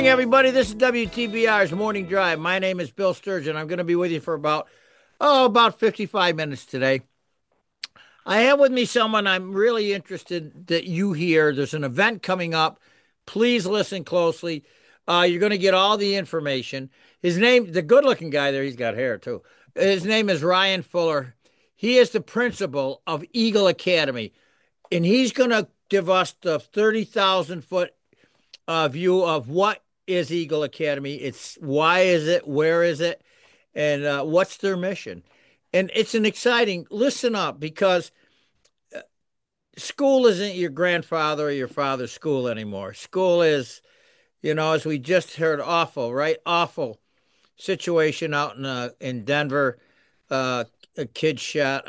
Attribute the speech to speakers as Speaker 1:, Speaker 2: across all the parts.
Speaker 1: morning, everybody. This is WTBR's Morning Drive. My name is Bill Sturgeon. I'm going to be with you for about 55 minutes today. I have with me someone I'm really interested that you hear. There's an event coming up. Please listen closely. You're going to get all the information. His name, the good-looking guy there, he's got hair too. His name is Ryan Fuller. He is the principal of Eagle Academy, and he's going to give us the 30,000 foot view of what is Eagle Academy. It's why is it, where is it, and what's their mission. And it's an exciting. Listen up, because school isn't your grandfather or your father's school anymore. School is, as we just heard, awful, right? Awful situation out in Denver. A kid shot.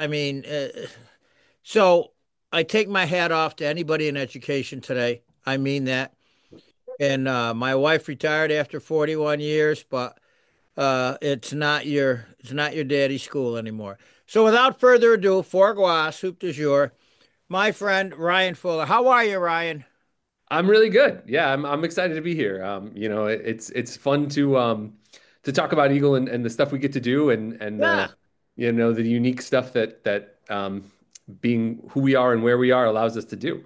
Speaker 1: So I take my hat off to anybody in education today. I mean that. And my wife retired after 41 years, but it's not your daddy's school anymore. So without further ado, fourgois, soup du jour, my friend Ryan Fuller. How are you, Ryan?
Speaker 2: I'm really good. Yeah, I'm excited to be here. It's fun to talk about Eagle and the stuff we get to do and
Speaker 1: Yeah.
Speaker 2: the unique stuff that being who we are and where we are allows us to do.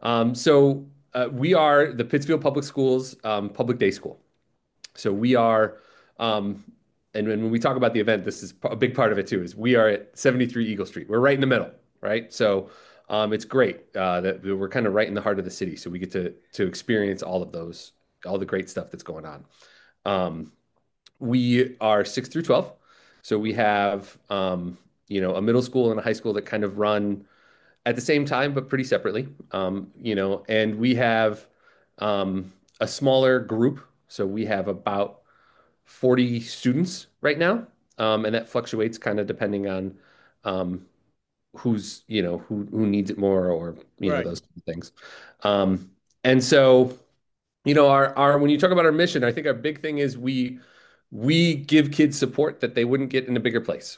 Speaker 2: We are the Pittsfield Public Schools public day school. So we are, and when we talk about the event, this is a big part of it too, is we are at 73 Eagle Street. We're right in the middle, right? So it's great that we're kind of right in the heart of the city. So we get to experience all of those, all the great stuff that's going on. Um, we are 6 through 12. So we have, a middle school and a high school that kind of run at the same time, but pretty separately. And we have a smaller group. So we have about 40 students right now. And that fluctuates kind of depending on um, who needs it more or,
Speaker 1: Right.
Speaker 2: those kind of things. And so, our when you talk about our mission, I think our big thing is we give kids support that they wouldn't get in a bigger place.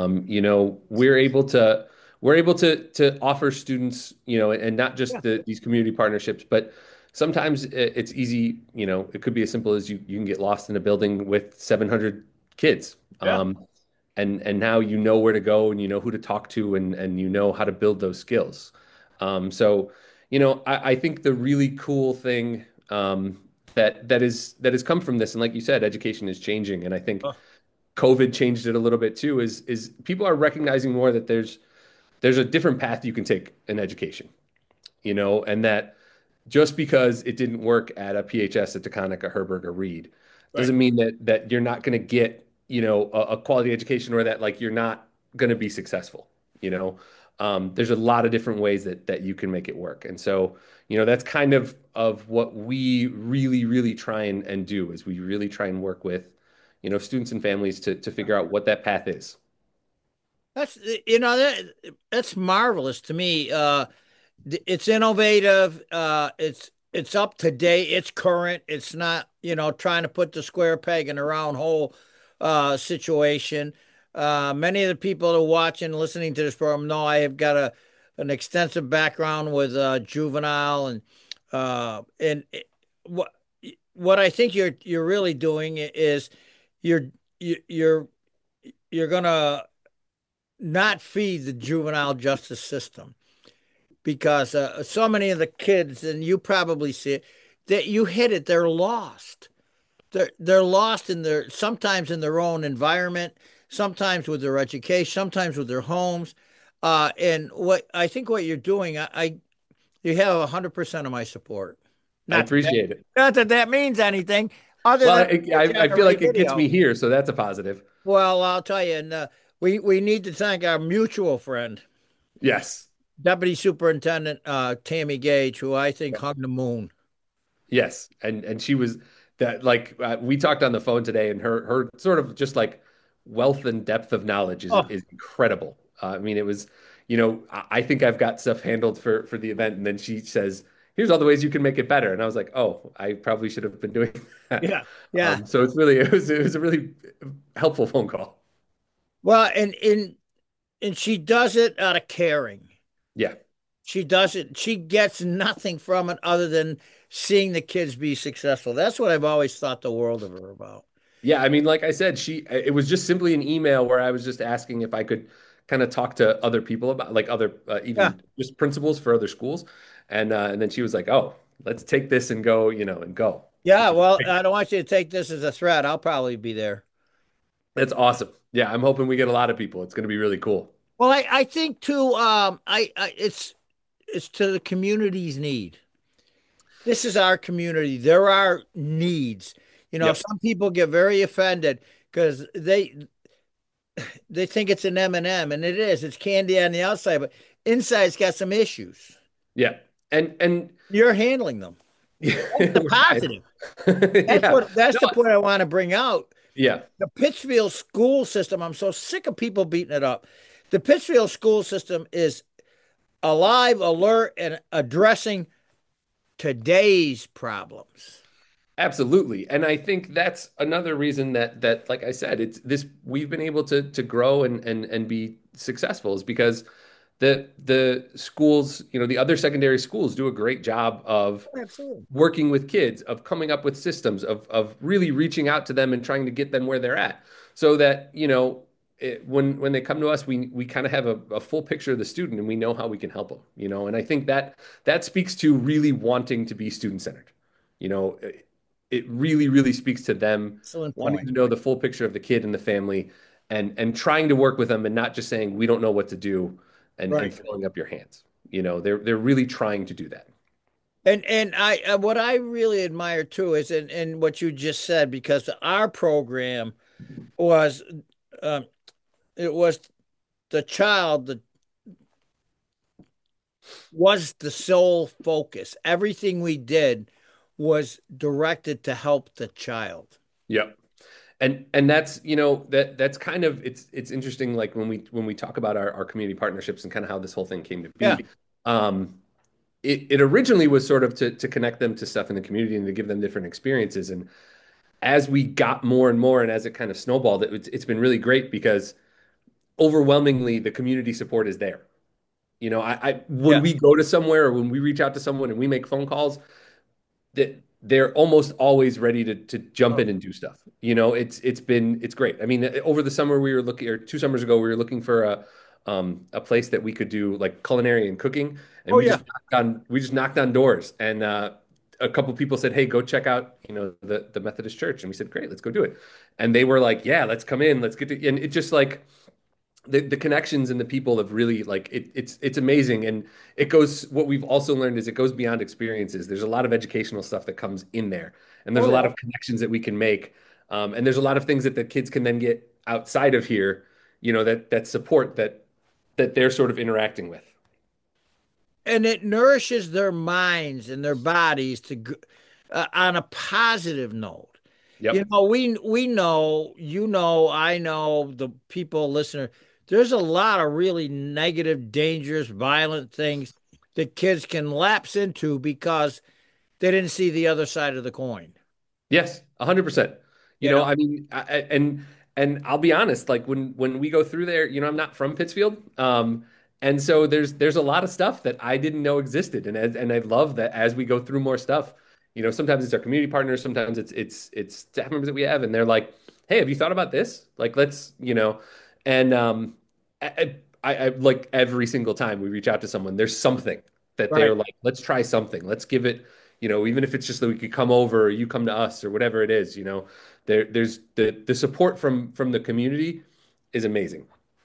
Speaker 2: We're able to offer students, and not
Speaker 1: Yeah.
Speaker 2: just these community partnerships, but sometimes it's easy, it could be as simple as you can get lost in a building with 700 kids.
Speaker 1: Yeah.
Speaker 2: And now you know where to go and you know who to talk to and you know how to build those skills. I think the really cool thing that has come from this, and like you said, education is changing, and I think
Speaker 1: Oh,
Speaker 2: COVID changed it a little bit too, is people are recognizing more that there's a different path you can take in education, and that just because it didn't work at a PHS at Taconic, a Herberg, or Reed,
Speaker 1: right.
Speaker 2: doesn't mean that you're not going to get, a quality education or that like you're not going to be successful. You know, there's a lot of different ways that you can make it work. And so, that's kind of what we really, really try and do is we really try and work with, students and families to figure out what that path is.
Speaker 1: That's that's marvelous to me. It's innovative. It's up to date. It's current. It's not, trying to put the square peg in a round hole situation. Many of the people that are watching, listening to this program know I have got an extensive background with juvenile and what what I think you're really doing is you're you're you're gonna not feed the juvenile justice system, because so many of the kids, and you probably see it, that you hit it, they're lost. They're lost in their sometimes in their own environment, sometimes with their education, sometimes with their homes. And what I think what you're doing, you have 100% of my support.
Speaker 2: I
Speaker 1: Not that that,
Speaker 2: appreciate it.
Speaker 1: not that that means anything other
Speaker 2: Well,
Speaker 1: than
Speaker 2: I feel
Speaker 1: generate
Speaker 2: like it gets
Speaker 1: video.
Speaker 2: me here, so that's a positive.
Speaker 1: Well, I'll tell you, and we need to thank our mutual friend,
Speaker 2: Yes.
Speaker 1: Deputy Superintendent Tammy Gage, who I think hung the moon.
Speaker 2: Yes, and she was that like we talked on the phone today, and her sort of just like wealth and depth of knowledge is
Speaker 1: Oh,
Speaker 2: is incredible. I mean, it was, I think I've got stuff handled for the event, and then she says, "Here's all the ways you can make it better," and I was like, "Oh, I probably should have been doing that."
Speaker 1: yeah, yeah.
Speaker 2: So it was a really helpful phone call.
Speaker 1: Well, and she does it out of caring.
Speaker 2: Yeah,
Speaker 1: She doesn't, she gets nothing from it other than seeing the kids be successful. That's what I've always thought the world of her about.
Speaker 2: Yeah, I mean, like I said, it was just simply an email where I was just asking if I could kind of talk to other people about like other
Speaker 1: Yeah.
Speaker 2: even just principals for other schools. And then she was like, "Oh, let's take this and go, and go."
Speaker 1: Yeah.
Speaker 2: Which was
Speaker 1: Well,
Speaker 2: great.
Speaker 1: I don't want you to take this as a threat. I'll probably be there.
Speaker 2: That's awesome. Yeah, I'm hoping we get a lot of people. It's going to be really cool.
Speaker 1: Well, I think too, it's to the community's need. This is our community. There are needs.
Speaker 2: Yep.
Speaker 1: Some people get very offended because they think it's an M&M, and it is. It's candy on the outside, but inside's got some issues.
Speaker 2: Yeah. And
Speaker 1: You're handling them. That's the
Speaker 2: we're trying.
Speaker 1: positive.
Speaker 2: Yeah.
Speaker 1: That's
Speaker 2: No,
Speaker 1: the point I want to bring out.
Speaker 2: yeah.
Speaker 1: The Pittsfield school system, I'm so sick of people beating it up. The Pittsfield school system is alive, alert, and addressing today's problems.
Speaker 2: Absolutely. And I think that's another reason that like I said, it's this we've been able to grow and be successful is because the schools, the other secondary schools do a great job of
Speaker 1: Absolutely.
Speaker 2: working with kids, of coming up with systems, of really reaching out to them and trying to get them where they're at. So that, when they come to us, we kind of have a full picture of the student and we know how we can help them. And I think that speaks to really wanting to be student centered. You know, it really, really speaks to them
Speaker 1: Excellent
Speaker 2: wanting
Speaker 1: point.
Speaker 2: to know the full picture of the kid and the family and trying to work with them and not just saying we don't know what to do and
Speaker 1: Right.
Speaker 2: throwing up your hands. They're really trying to do that.
Speaker 1: And what I really admire too is in what you just said, because our program was um, it was the child that was the sole focus. Everything we did was directed to help the child.
Speaker 2: Yep. And that's that's kind of it's interesting like when we talk about our community partnerships and kind of how this whole thing came to
Speaker 1: Yeah.
Speaker 2: be. um it originally was sort of to connect them to stuff in the community and to give them different experiences, and as we got more and more and as it kind of snowballed, it's been really great because overwhelmingly the community support is there. I when
Speaker 1: Yeah.
Speaker 2: we go to somewhere or when we reach out to someone and we make phone calls, that they're almost always ready to jump
Speaker 1: Oh,
Speaker 2: in and do stuff. It's great. I mean, over the summer we were looking, or 2 summers ago, we were looking for a place that we could do like culinary and cooking, and
Speaker 1: oh yeah.
Speaker 2: we just knocked on doors, and a couple people said, "Hey, go check out the Methodist Church," and we said, "Great, let's go do it," and they were like, "Yeah, let's come in, let's get to," and it just like the connections and the people have really like it's amazing, and it goes what we've also learned is it goes beyond experiences. There's a lot of educational stuff that comes in there, and there's
Speaker 1: Oh
Speaker 2: a lot
Speaker 1: yeah.
Speaker 2: of connections that we can make, and there's a lot of things that the kids can then get outside of here, that support that they're sort of interacting with.
Speaker 1: And it nourishes their minds and their bodies on a positive note.
Speaker 2: Yep.
Speaker 1: We know, I know the people listener. There's a lot of really negative, dangerous, violent things that kids can lapse into because they didn't see the other side of the coin.
Speaker 2: Yes, 100%.
Speaker 1: You know,
Speaker 2: I mean, and I'll be honest, like when we go through there, I'm not from Pittsfield, and so there's a lot of stuff that I didn't know existed, and I love that as we go through more stuff, sometimes it's our community partners, sometimes it's staff members that we have, and they're like, "Hey, have you thought about this? Like, and I like every single time we reach out to someone, there's something that they're
Speaker 1: right?
Speaker 2: like, let's try something, let's give it. Even if it's just that we could come over or you come to us or whatever it is, there's the support from the community is amazing.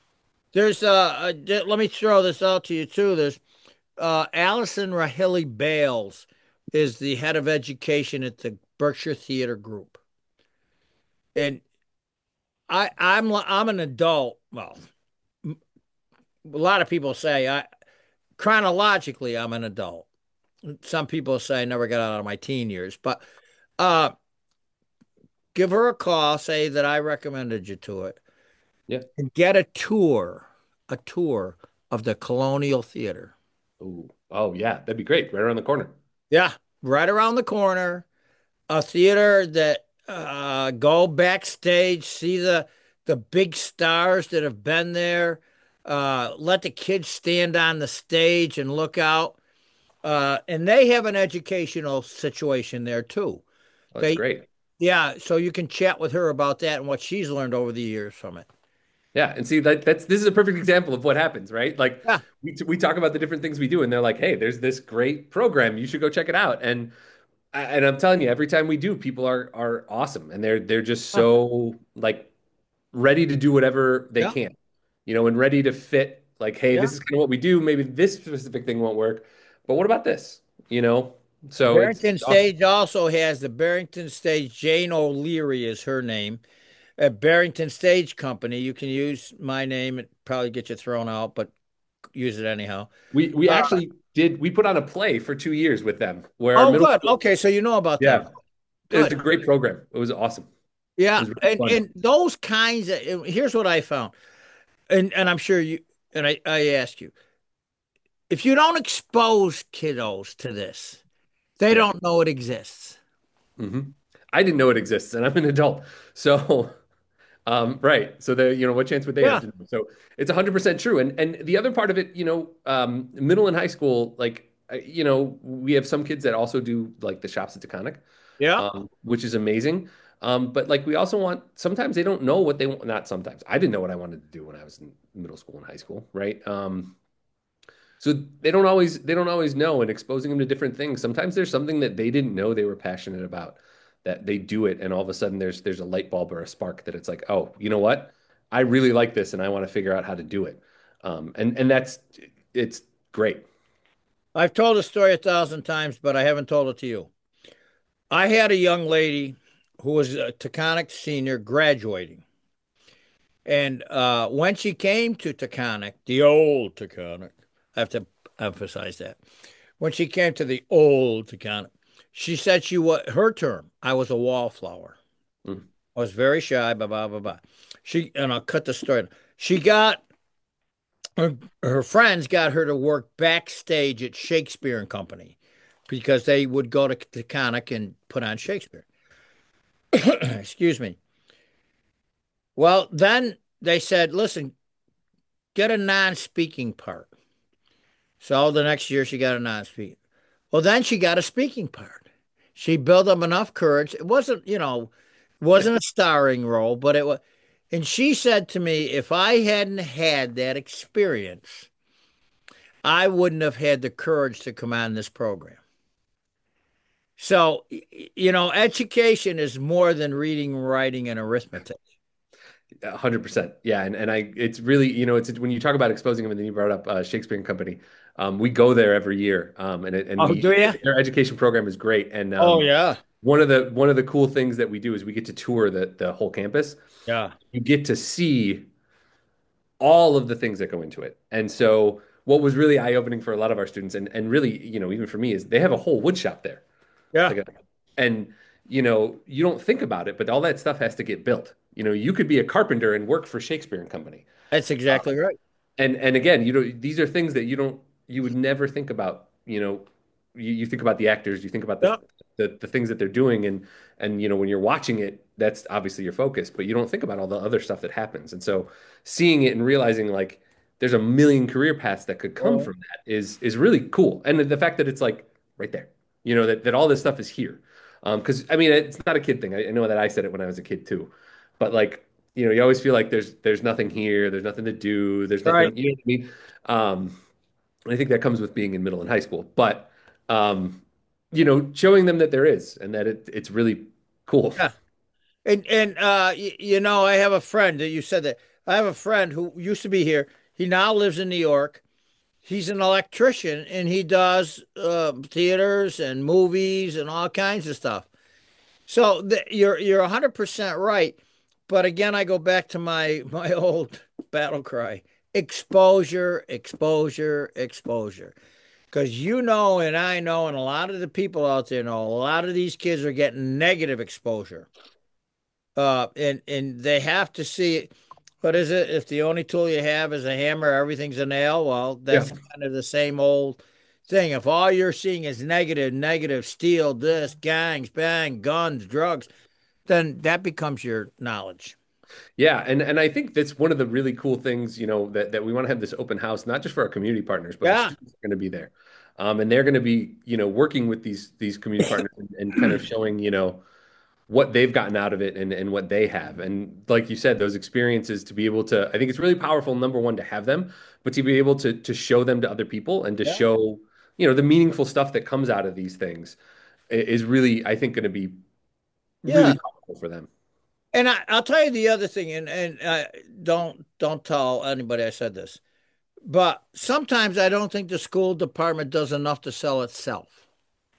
Speaker 1: Let me throw this out to you too. There's Allison Rahili Bales is the head of education at the Berkshire Theater Group, and I'm an adult. Well, a lot of people say I chronologically I'm an adult. Some people say I never got out of my teen years, but uh, give her a call, say that I recommended you to it,
Speaker 2: Yeah.
Speaker 1: and get a tour of the Colonial Theater.
Speaker 2: Ooh. Oh yeah, that'd be great. Right around the corner.
Speaker 1: Yeah, right around the corner. A theater that go backstage, see the big stars that have been there. let the kids stand on the stage and look out. And they have an educational situation there too.
Speaker 2: Well, that's
Speaker 1: They,
Speaker 2: great.
Speaker 1: yeah, so you can chat with her about that and what she's learned over the years from it.
Speaker 2: Yeah, and see that's this is a perfect example of what happens, right? Like
Speaker 1: Yeah.
Speaker 2: we talk about the different things we do, and they're like, "Hey, there's this great program. You should go check it out." And I'm telling you, every time we do, people are awesome, and they're just
Speaker 1: Yeah.
Speaker 2: so like ready to do whatever they
Speaker 1: Yeah.
Speaker 2: can, and ready to fit. Like, hey,
Speaker 1: Yeah.
Speaker 2: this is kind of what we do. Maybe this specific thing won't work, but what about this? You know, so
Speaker 1: Barrington
Speaker 2: it's awesome.
Speaker 1: Stage also has the Barrington Stage. Jane O'Leary is her name. At Barrington Stage Company, you can use my name. It probably get you thrown out, but use it anyhow.
Speaker 2: We
Speaker 1: Uh,
Speaker 2: actually did. We put on a play for 2 years with them, where our
Speaker 1: oh,
Speaker 2: middle
Speaker 1: good.
Speaker 2: school.
Speaker 1: Okay, so you know about them.
Speaker 2: Yeah, it was
Speaker 1: Good.
Speaker 2: a great program. It was awesome. It
Speaker 1: Yeah,
Speaker 2: was really
Speaker 1: and
Speaker 2: fun.
Speaker 1: those kinds of here's what I found, and I'm sure you and I ask you, if you don't expose kiddos to this, they
Speaker 2: Yeah.
Speaker 1: don't know it exists.
Speaker 2: hmm I didn't know it exists, and I'm an adult. So, right. So what chance would they have
Speaker 1: Yeah,
Speaker 2: to know? So it's 100% true. And the other part of it, middle and high school, like, we have some kids that also do like the shops at Taconic,
Speaker 1: yeah.
Speaker 2: which is amazing. But like we also want, sometimes they don't know what they want. Not sometimes. I didn't know what I wanted to do when I was in middle school and high school, right? So they don't always know, and exposing them to different things. Sometimes there's something that they didn't know they were passionate about, that they do it, and all of a sudden there's a light bulb or a spark that it's like, oh, you know what? I really like this, and I want to figure out how to do it. And it's great.
Speaker 1: I've told the story 1,000 times, but I haven't told it to you. I had a young lady who was a Taconic senior graduating. And when she came to Taconic, the old Taconic, I have to emphasize that. When she came to the old Taconic, she said she was her term. I was a wallflower.
Speaker 2: Mm.
Speaker 1: I was very shy, blah blah blah blah. She and I'll cut the story. She got her friends got her to work backstage at Shakespeare and Company because they would go to Taconic and put on Shakespeare. Excuse me. Well, then they said, listen, get a non-speaking part. So the next year she got a non-speaking. Well, then she got a speaking part. She built up enough courage. It wasn't, it wasn't a starring role, but it was. And she said to me, if I hadn't had that experience, I wouldn't have had the courage to come on this program. So, education is more than reading, writing, and arithmetic.
Speaker 2: 100%. Yeah. And it's really, it's when you talk about exposing them, and then you brought up Shakespeare and Company. We go there every year.
Speaker 1: Oh, do you?
Speaker 2: Their education program is great. And
Speaker 1: Oh, yeah.
Speaker 2: one of the cool things that we do is we get to tour the whole campus.
Speaker 1: Yeah.
Speaker 2: You get to see all of the things that go into it. And so what was really eye-opening for a lot of our students, and really, even for me, is they have a whole wood shop there.
Speaker 1: Yeah.
Speaker 2: Like, and you don't think about it, but all that stuff has to get built. You could be a carpenter and work for Shakespeare and Company.
Speaker 1: That's
Speaker 2: Uh,
Speaker 1: exactly right.
Speaker 2: and again, these are things that you would never think about. You think about the actors, you think about the,
Speaker 1: Yeah.
Speaker 2: the things that they're doing, and when you're watching it, that's obviously your focus, but you don't think about all the other stuff that happens. And so seeing it and realizing like there's a million career paths that could come
Speaker 1: Oh,
Speaker 2: from that is really cool. And the fact that it's like right there, that all this stuff is here. Because I mean, it's not a kid thing. I know that I said it when I was a kid too, but like you always feel like there's nothing here, there's nothing to do, there's
Speaker 1: right.
Speaker 2: nothing, you know what I mean? And I think that comes with being in middle and high school. But showing them that there is, and that it's really cool.
Speaker 1: Yeah. And I have a friend that you said that. I have a friend who used to be here. He now lives in New York. He's an electrician and he does theaters and movies and all kinds of stuff. So you're 100% right. But again, I go back to my old battle cry: exposure, exposure, exposure. Because and I know, and a lot of the people out there know, a lot of these kids are getting negative exposure. And they have to see it. What is it? If the only tool you have is a hammer, everything's a nail. Well,
Speaker 2: Yeah,
Speaker 1: that's kind of the same old thing. If all you're seeing is negative, negative, steal, this, gangs, bang, guns, drugs, then that becomes your knowledge.
Speaker 2: Yeah, and I think that's one of the really cool things, that we want to have this open house, not just for our community partners, but our
Speaker 1: Yeah.
Speaker 2: students are going to be there. And they're going to be, working with these community partners and kind of showing, what they've gotten out of it and what they have. And like you said, those experiences to be able to, I think it's really powerful, number one, to have them, but to be able to show them to other people and to
Speaker 1: Yeah.
Speaker 2: show, the meaningful stuff that comes out of these things is really, I think, going to be really
Speaker 1: Yeah.
Speaker 2: powerful for them.
Speaker 1: And I'll tell you the other thing, and don't tell anybody I said this, but sometimes I don't think the school department does enough to sell itself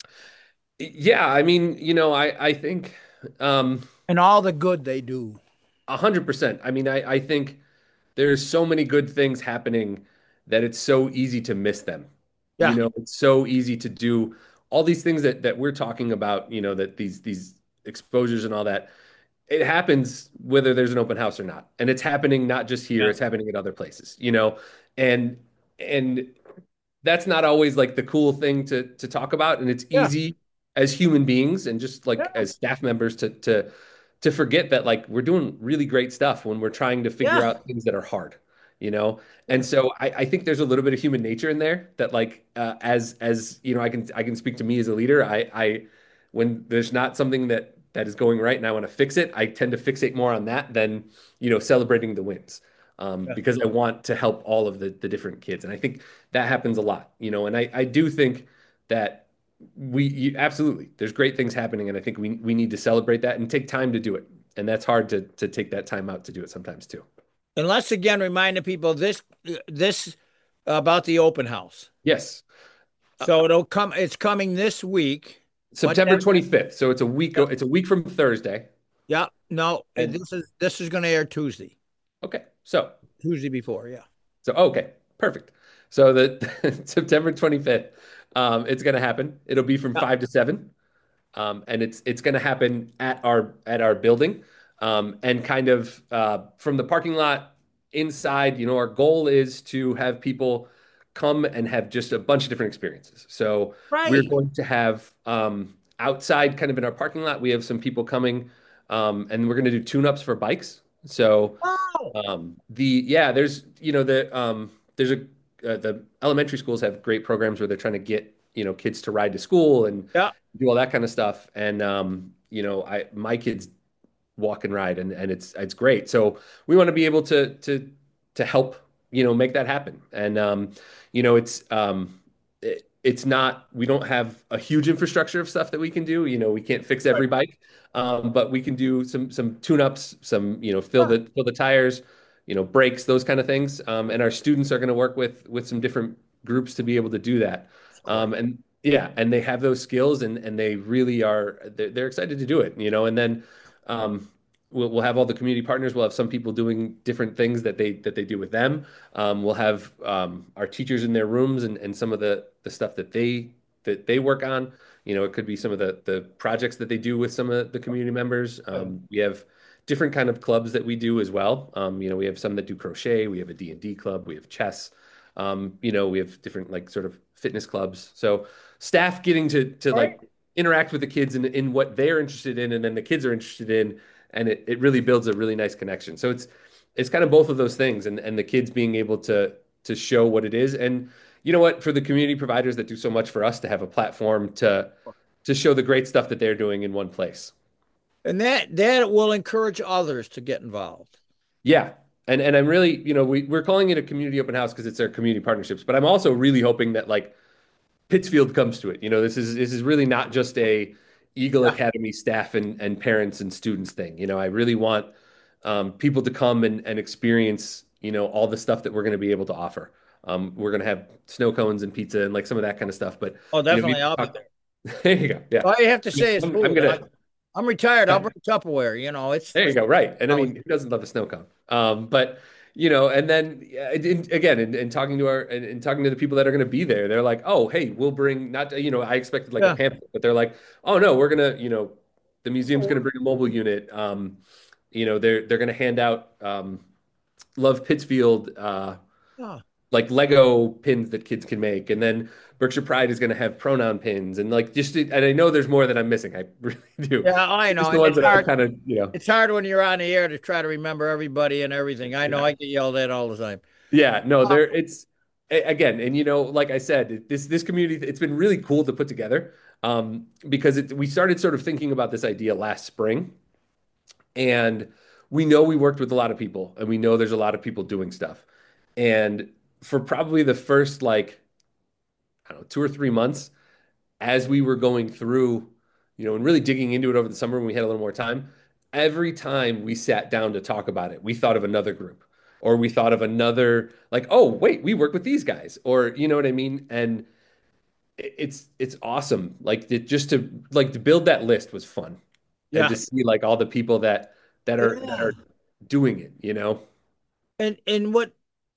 Speaker 2: Yeah, I mean, I think
Speaker 1: and all the good they do.
Speaker 2: 100%. I mean, I think there's so many good things happening that it's so easy to miss them.
Speaker 1: Yeah.
Speaker 2: It's so easy to do all these things that we're talking about, that these exposures and all that. It happens whether there's an open house or not. And it's happening not just here,
Speaker 1: Yeah.
Speaker 2: it's happening at other places. And and that's not always like the cool thing to talk about. And it's
Speaker 1: Yeah.
Speaker 2: easy as human beings and just like
Speaker 1: Yeah.
Speaker 2: as staff members to forget that like we're doing really great stuff when we're trying to figure
Speaker 1: Yeah.
Speaker 2: out things that are hard, you know? And
Speaker 1: Yeah.
Speaker 2: so I think there's a little bit of human nature in there that like as I can speak to me as a leader. I when there's not something that is going right and I want to fix it, I tend to fixate more on that than celebrating the wins.
Speaker 1: Yeah.
Speaker 2: Because I want to help all of the different kids. And I think that happens a lot. And I do think that absolutely, there's great things happening. And I think we need to celebrate that and take time to do it. And that's hard to take that time out to do it sometimes too.
Speaker 1: And let's again remind the people this about the open house.
Speaker 2: Yes. Uh,
Speaker 1: So it's coming this week. What
Speaker 2: September
Speaker 1: that?
Speaker 2: 25th. So it's a week from Thursday.
Speaker 1: Yeah, no,
Speaker 2: And
Speaker 1: this is going to air Tuesday,
Speaker 2: okay. So
Speaker 1: before. Yeah.
Speaker 2: okay, perfect. So the September 25th, it's going to happen. It'll be from
Speaker 1: Yeah.
Speaker 2: 5 to 7. And it's going to happen at our building, and kind of from the parking lot inside. Our goal is to have people come and have just a bunch of different experiences. So we're
Speaker 1: Right.
Speaker 2: going to have outside, kind of in our parking lot, we have some people coming, and we're going to do tune-ups for bikes. So
Speaker 1: Oh.
Speaker 2: the elementary schools have great programs where they're trying to get kids to ride to school and
Speaker 1: Yeah.
Speaker 2: do all that kind of stuff. And I my kids walk and ride, and it's great. So we want to be able to help make that happen. And it's not, we don't have a huge infrastructure of stuff that we can do. We can't fix
Speaker 1: Right.
Speaker 2: every bike, but we can do some tune-ups, some fill
Speaker 1: Yeah.
Speaker 2: the tires, brakes, those kind of things. And our students are going to work with some different groups to be able to do that.
Speaker 1: That's great.
Speaker 2: And yeah, and they have those skills, and they really are, they're excited to do it. And then um, we'll have all the community partners. We'll have some people doing different things that they do with them. We'll have our teachers in their rooms, and some of the stuff that they work on. It could be some of the projects that they do with some of the community members.
Speaker 1: Yeah.
Speaker 2: We have different kind of clubs that we do as well. We have some that do crochet. We have a D&D club. We have chess. We have different like sort of fitness clubs. So staff getting to
Speaker 1: Right.
Speaker 2: like interact with the kids in what they're interested in, and then the kids are interested in, and it really builds a really nice connection. So it's kind of both of those things, and the kids being able to show what it is. And you know what, for the community providers that do so much for us, to have a platform to show the great stuff that they're doing in one place.
Speaker 1: And that will encourage others to get involved.
Speaker 2: Yeah. And I'm really, we're calling it a community open house because it's our community partnerships, but I'm also really hoping that like Pittsfield comes to it. This is really not just a Eagle
Speaker 1: Yeah.
Speaker 2: Academy staff and parents and students thing. I really want people to come and experience, all the stuff that we're going to be able to offer. We're going to have snow cones and pizza and like some of that kind of stuff. But
Speaker 1: Oh, definitely.
Speaker 2: maybe
Speaker 1: I'll be
Speaker 2: talk.
Speaker 1: there.
Speaker 2: There you go. Yeah,
Speaker 1: All you have to say is
Speaker 2: I'm
Speaker 1: food.
Speaker 2: gonna.
Speaker 1: I'm retired. I'll bring Tupperware. It's
Speaker 2: There you go. Right. And I
Speaker 1: always.
Speaker 2: mean, who doesn't love a snow cone? But and then yeah, again, in talking to and talking to the people that are going to be there, they're like, oh, hey, we'll bring not, I expected like a
Speaker 1: Yeah.
Speaker 2: pamphlet, but they're like, oh no, we're gonna, the museum's going to bring a mobile unit. They're going to hand out Love Pittsfield
Speaker 1: Yeah.
Speaker 2: like Lego pins that kids can make, and then Berkshire Pride is going to have pronoun pins, and like and I know there's more that I'm missing. I really do.
Speaker 1: Yeah, I know,
Speaker 2: Just the
Speaker 1: and
Speaker 2: ones
Speaker 1: it's
Speaker 2: that I've
Speaker 1: hard.
Speaker 2: kind of, you know.
Speaker 1: It's hard when you're on the air to try to remember everybody and everything. I know
Speaker 2: Yeah.
Speaker 1: I get yelled at all the time.
Speaker 2: Yeah, no,
Speaker 1: Uh,
Speaker 2: again, and like I said, this community, it's been really cool to put together, because we started sort of thinking about this idea last spring, and we know we worked with a lot of people, and we know there's a lot of people doing stuff, and for probably the first, like, I don't know, 2 or 3 months, as we were going through, and really digging into it over the summer when we had a little more time, every time we sat down to talk about it, we thought of another group, or we thought of another, like, oh, wait, we work with these guys, or you know what I mean? And it's awesome. Like, just to build that list was fun, and
Speaker 1: yeah,
Speaker 2: to see like all the people that are
Speaker 1: yeah.
Speaker 2: doing it.
Speaker 1: And what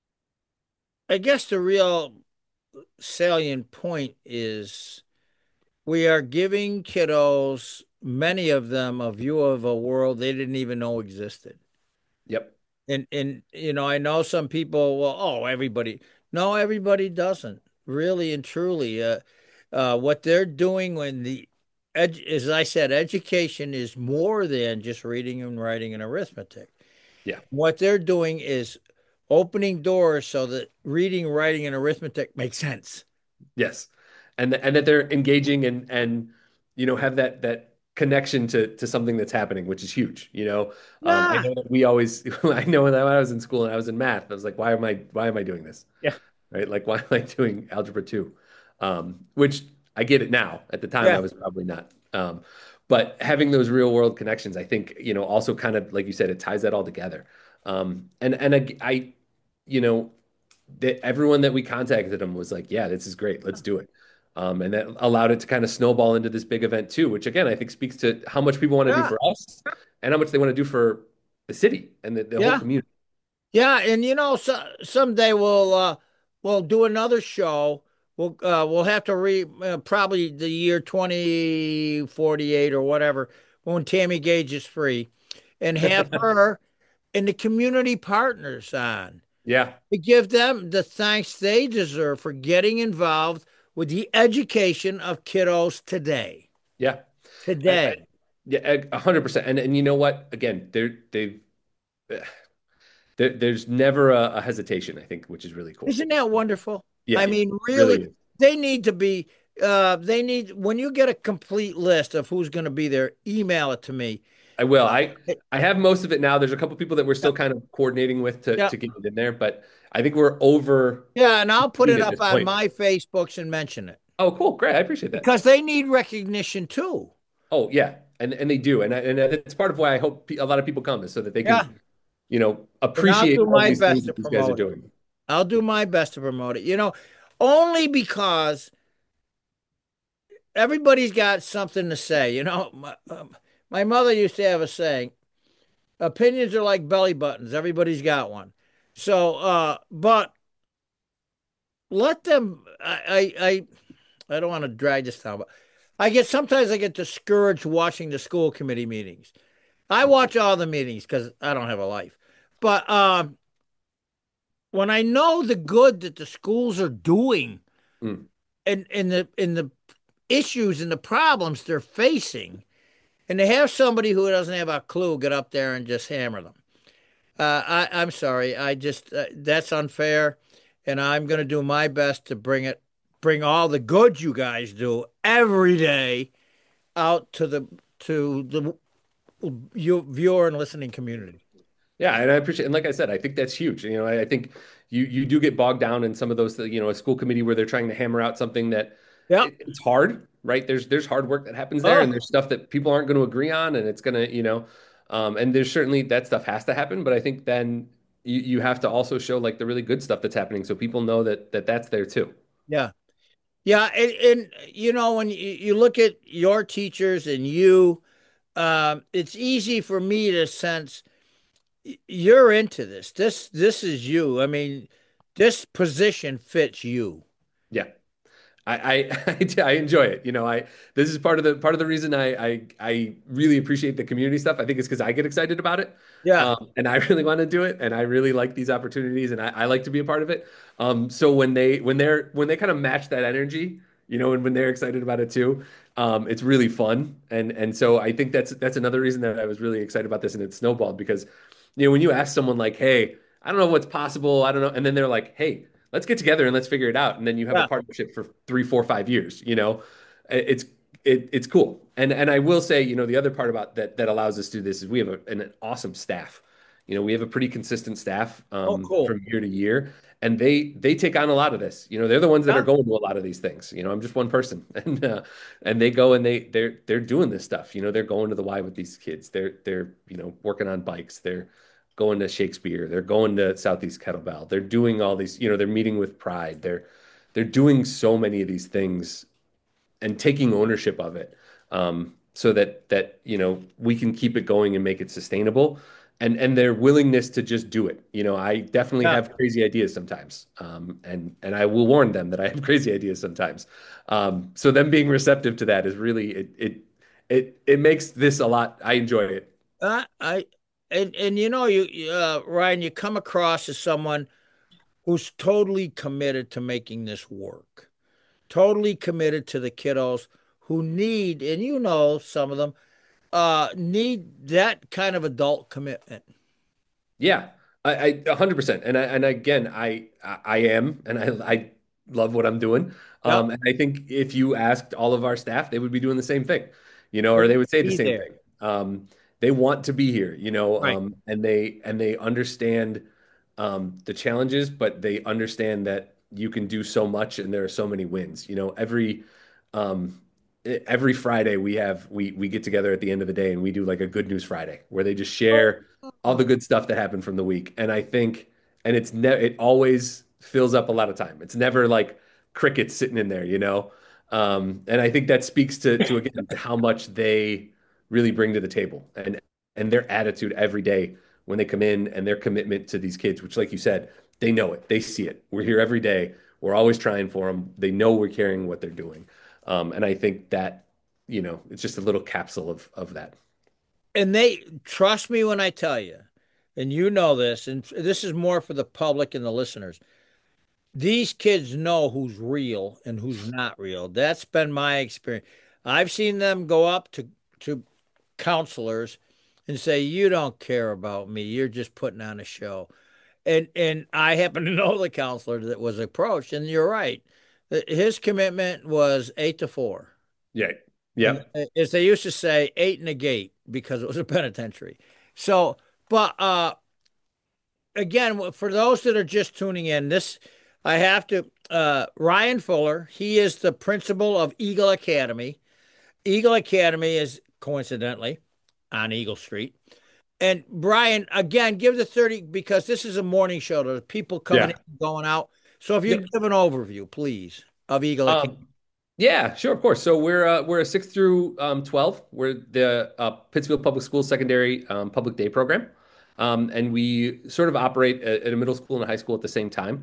Speaker 1: I guess the real salient point is we are giving kiddos, many of them, a view of a world they didn't even know existed.
Speaker 2: Yep.
Speaker 1: And I know some people, well, oh, everybody. No, everybody doesn't. Really and truly. What they're doing when as I said, education is more than just reading and writing and arithmetic.
Speaker 2: Yeah.
Speaker 1: What they're doing is opening doors so that reading, writing, and arithmetic makes sense.
Speaker 2: Yes. And that they're engaging, and have that connection to something that's happening, which is huge. I
Speaker 1: Yeah.
Speaker 2: know that we always I know when I was in school and I was in math, I was like, why am I doing this?
Speaker 1: Yeah.
Speaker 2: Right? Like, why am I doing algebra 2? Which I get it now. At the time, I
Speaker 1: Yeah.
Speaker 2: was probably not. But having those real world connections, I think, also kind of, like you said, it ties that all together. And I, you know, that everyone that we contacted them was like, yeah, this is great. Let's do it. And that allowed it to kind of snowball into this big event too, which again, I think speaks to how much people want to do
Speaker 1: Yeah.
Speaker 2: for us and how much they want to do for the city and the whole
Speaker 1: Yeah.
Speaker 2: community.
Speaker 1: Yeah, and someday we'll do another show. We'll have to probably the year 2048 or whatever when Tammy Gage is free, and have her and the community partners on
Speaker 2: Yeah.
Speaker 1: to give them the thanks they deserve for getting involved with the education of kiddos today.
Speaker 2: Yeah. I,
Speaker 1: Today.
Speaker 2: yeah, 100%. And you know what? Again, there's never a hesitation, I think, which is really cool.
Speaker 1: Isn't that wonderful?
Speaker 2: Yeah,
Speaker 1: I
Speaker 2: it
Speaker 1: mean,
Speaker 2: really
Speaker 1: really,
Speaker 2: is.
Speaker 1: they need to be, when you get a complete list of who's going to be there, email it to me.
Speaker 2: I will.
Speaker 1: Uh,
Speaker 2: I have most of it now. There's a couple people that we're
Speaker 1: yeah,
Speaker 2: still kind of coordinating with to
Speaker 1: yeah,
Speaker 2: to get it in there, but I think we're over
Speaker 1: yeah, and I'll put it
Speaker 2: at
Speaker 1: up
Speaker 2: this
Speaker 1: on
Speaker 2: point.
Speaker 1: my Facebooks and mention it
Speaker 2: Oh, cool. Great. I appreciate that.
Speaker 1: because they need recognition too.
Speaker 2: Oh, yeah. And they do. And it's part of why I hope a lot of people come, is so that they
Speaker 1: Yeah,
Speaker 2: can,
Speaker 1: and I'll
Speaker 2: appreciate
Speaker 1: do
Speaker 2: all
Speaker 1: my
Speaker 2: these things
Speaker 1: best to
Speaker 2: that these guys are
Speaker 1: promote it.
Speaker 2: doing.
Speaker 1: I'll do my best to promote it. Only because everybody's got something to say. My mother used to have a saying. Opinions are like belly buttons. Everybody's got one. So, but let them. I don't want to drag this down, but sometimes I get discouraged watching the school committee meetings. I watch all the meetings because I don't have a life. But when I know the good that the schools are doing
Speaker 2: Mm.
Speaker 1: and in the issues and the problems they're facing, and they have somebody who doesn't have a clue get up there and just hammer them. I'm sorry. I just that's unfair, and I'm going to do my best to bring all the good you guys do every day out to the viewer and listening community.
Speaker 2: Yeah, and I appreciate, and like I said, I think that's huge. I think you do get bogged down in some of those, a school committee where they're trying to hammer out something that
Speaker 1: Yep.
Speaker 2: it's hard, right? There's hard work that happens there, and
Speaker 1: Oh,
Speaker 2: there's stuff that people aren't going to agree on, and it's gonna, and there's certainly that stuff has to happen, but I think then you have to also show like the really good stuff that's happening, so people know that's there too.
Speaker 1: yeah, yeah, and when you look at your teachers and you, it's easy for me to sense you're into this. This is you. I mean, this position fits you.
Speaker 2: Yeah. I enjoy it. This is part of the reason I really appreciate the community stuff. I think it's because I get excited about it.
Speaker 1: Yeah,
Speaker 2: And I really want to do it, and I really like these opportunities, and I like to be a part of it. So when they kind of match that energy, and when they're excited about it too, it's really fun. And so I think that's another reason that I was really excited about this, and it snowballed because, when you ask someone like, "Hey, I don't know what's possible. I don't know," and then they're like, "Hey, let's get together and let's figure it out." And then you have a
Speaker 1: yeah.
Speaker 2: partnership for 3, 4, 5 years. It's it's cool. And I will say, the other part about that allows us to do this is we have an awesome staff. We have a pretty consistent staff
Speaker 1: Oh, cool.
Speaker 2: from year to year, and they take on a lot of this. They're the ones that are
Speaker 1: Yeah,
Speaker 2: going to a lot of these things. I'm just one person, and they go and they're doing this stuff. They're going to the Y with these kids. They're working on bikes. They're going to Shakespeare. They're going to Southeast Kettlebell. They're doing all these. They're meeting with Pride. They're doing so many of these things and taking ownership of it, so that we can keep it going and make it sustainable, and their willingness to just do it. I definitely
Speaker 1: yeah.
Speaker 2: have crazy ideas sometimes, and I will warn them that I have crazy ideas sometimes. So them being receptive to that is really it makes this a lot. I enjoy it.
Speaker 1: I and Ryan, you come across as someone who's totally committed to making this work, totally committed to the kiddos who need, and some of them need that kind of adult commitment.
Speaker 2: Yeah, I 100%. And again, I am, and I love what I'm doing.
Speaker 1: Yep.
Speaker 2: And I think if you asked all of our staff, they would be doing the same thing,
Speaker 1: They
Speaker 2: or they
Speaker 1: want
Speaker 2: would say
Speaker 1: to
Speaker 2: the
Speaker 1: be
Speaker 2: same
Speaker 1: there.
Speaker 2: thing. They want to be here,
Speaker 1: Right.
Speaker 2: and they understand the challenges, but they understand that you can do so much, and there are so many wins. Um, every Friday we get together at the end of the day and we do like a good news Friday where they just share all the
Speaker 1: Oh,
Speaker 2: good stuff that happened from the week. And I think, and it always fills up a lot of time. It's never like crickets sitting in there. And I think that speaks to again to how much they really bring to the table and their attitude every day when they come in and their commitment to these kids, which, like you said, they know it, they see it. We're here every day. We're always trying for them. They know we're carrying what they're doing. And I think that, it's just a little capsule of that.
Speaker 1: and they trust me when I tell you, and you know this, and this is more for the public and the listeners. These kids know who's real and who's not real. That's been my experience. I've seen them go up to counselors and say, "You don't care about me. You're just putting on a show." And I happen to know the counselor that was approached, and you're right. His commitment was 8 to 4.
Speaker 2: Yeah.
Speaker 1: And
Speaker 2: Yep.
Speaker 1: as they used to say, eight in a gate because it was a penitentiary. So, but again, for those that are just tuning in, this I have to Ryan Fuller, he is the principal of Eagle Academy. Eagle Academy is coincidentally on Eagle Street. And Brian, again, give the 30 because this is a morning show. There's people coming
Speaker 2: Yeah.
Speaker 1: in, going out. So if
Speaker 2: Yep.
Speaker 1: you give an overview, please, of Eagle Academy.
Speaker 2: Yeah, sure, of course. So we're a 6th through 12. We're the Pittsfield Public Schools secondary public day program, and we sort of operate at a middle school and a high school at the same time.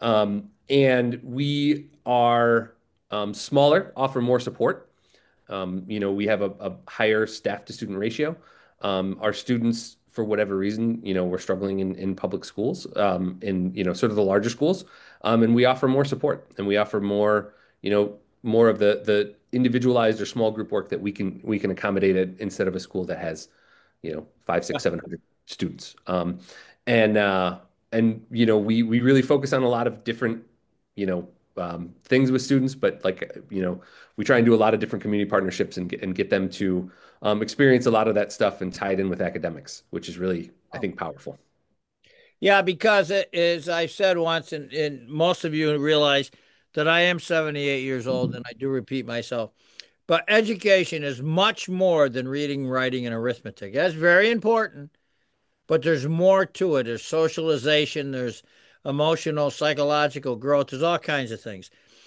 Speaker 2: And we are smaller, offer more support. We have a higher staff to student ratio. Our students, for whatever reason, we're struggling in public schools, in sort of the larger schools, and we offer more support and we offer more of the individualized or small group work that we can accommodate it instead of a school that has 5, 6, 700 students. And we really focus on a lot of different things with students, but we try and do a lot of different community partnerships and get them to experience a lot of that stuff and tie it in with academics, which is really, I think, powerful.
Speaker 1: Yeah, because as I said once, and most of you realize that I am 78 years old, and I do repeat myself. But education is much more than reading, writing, and arithmetic. That's very important, but there's more to it. There's socialization, there's emotional, psychological growth, there's all kinds of things.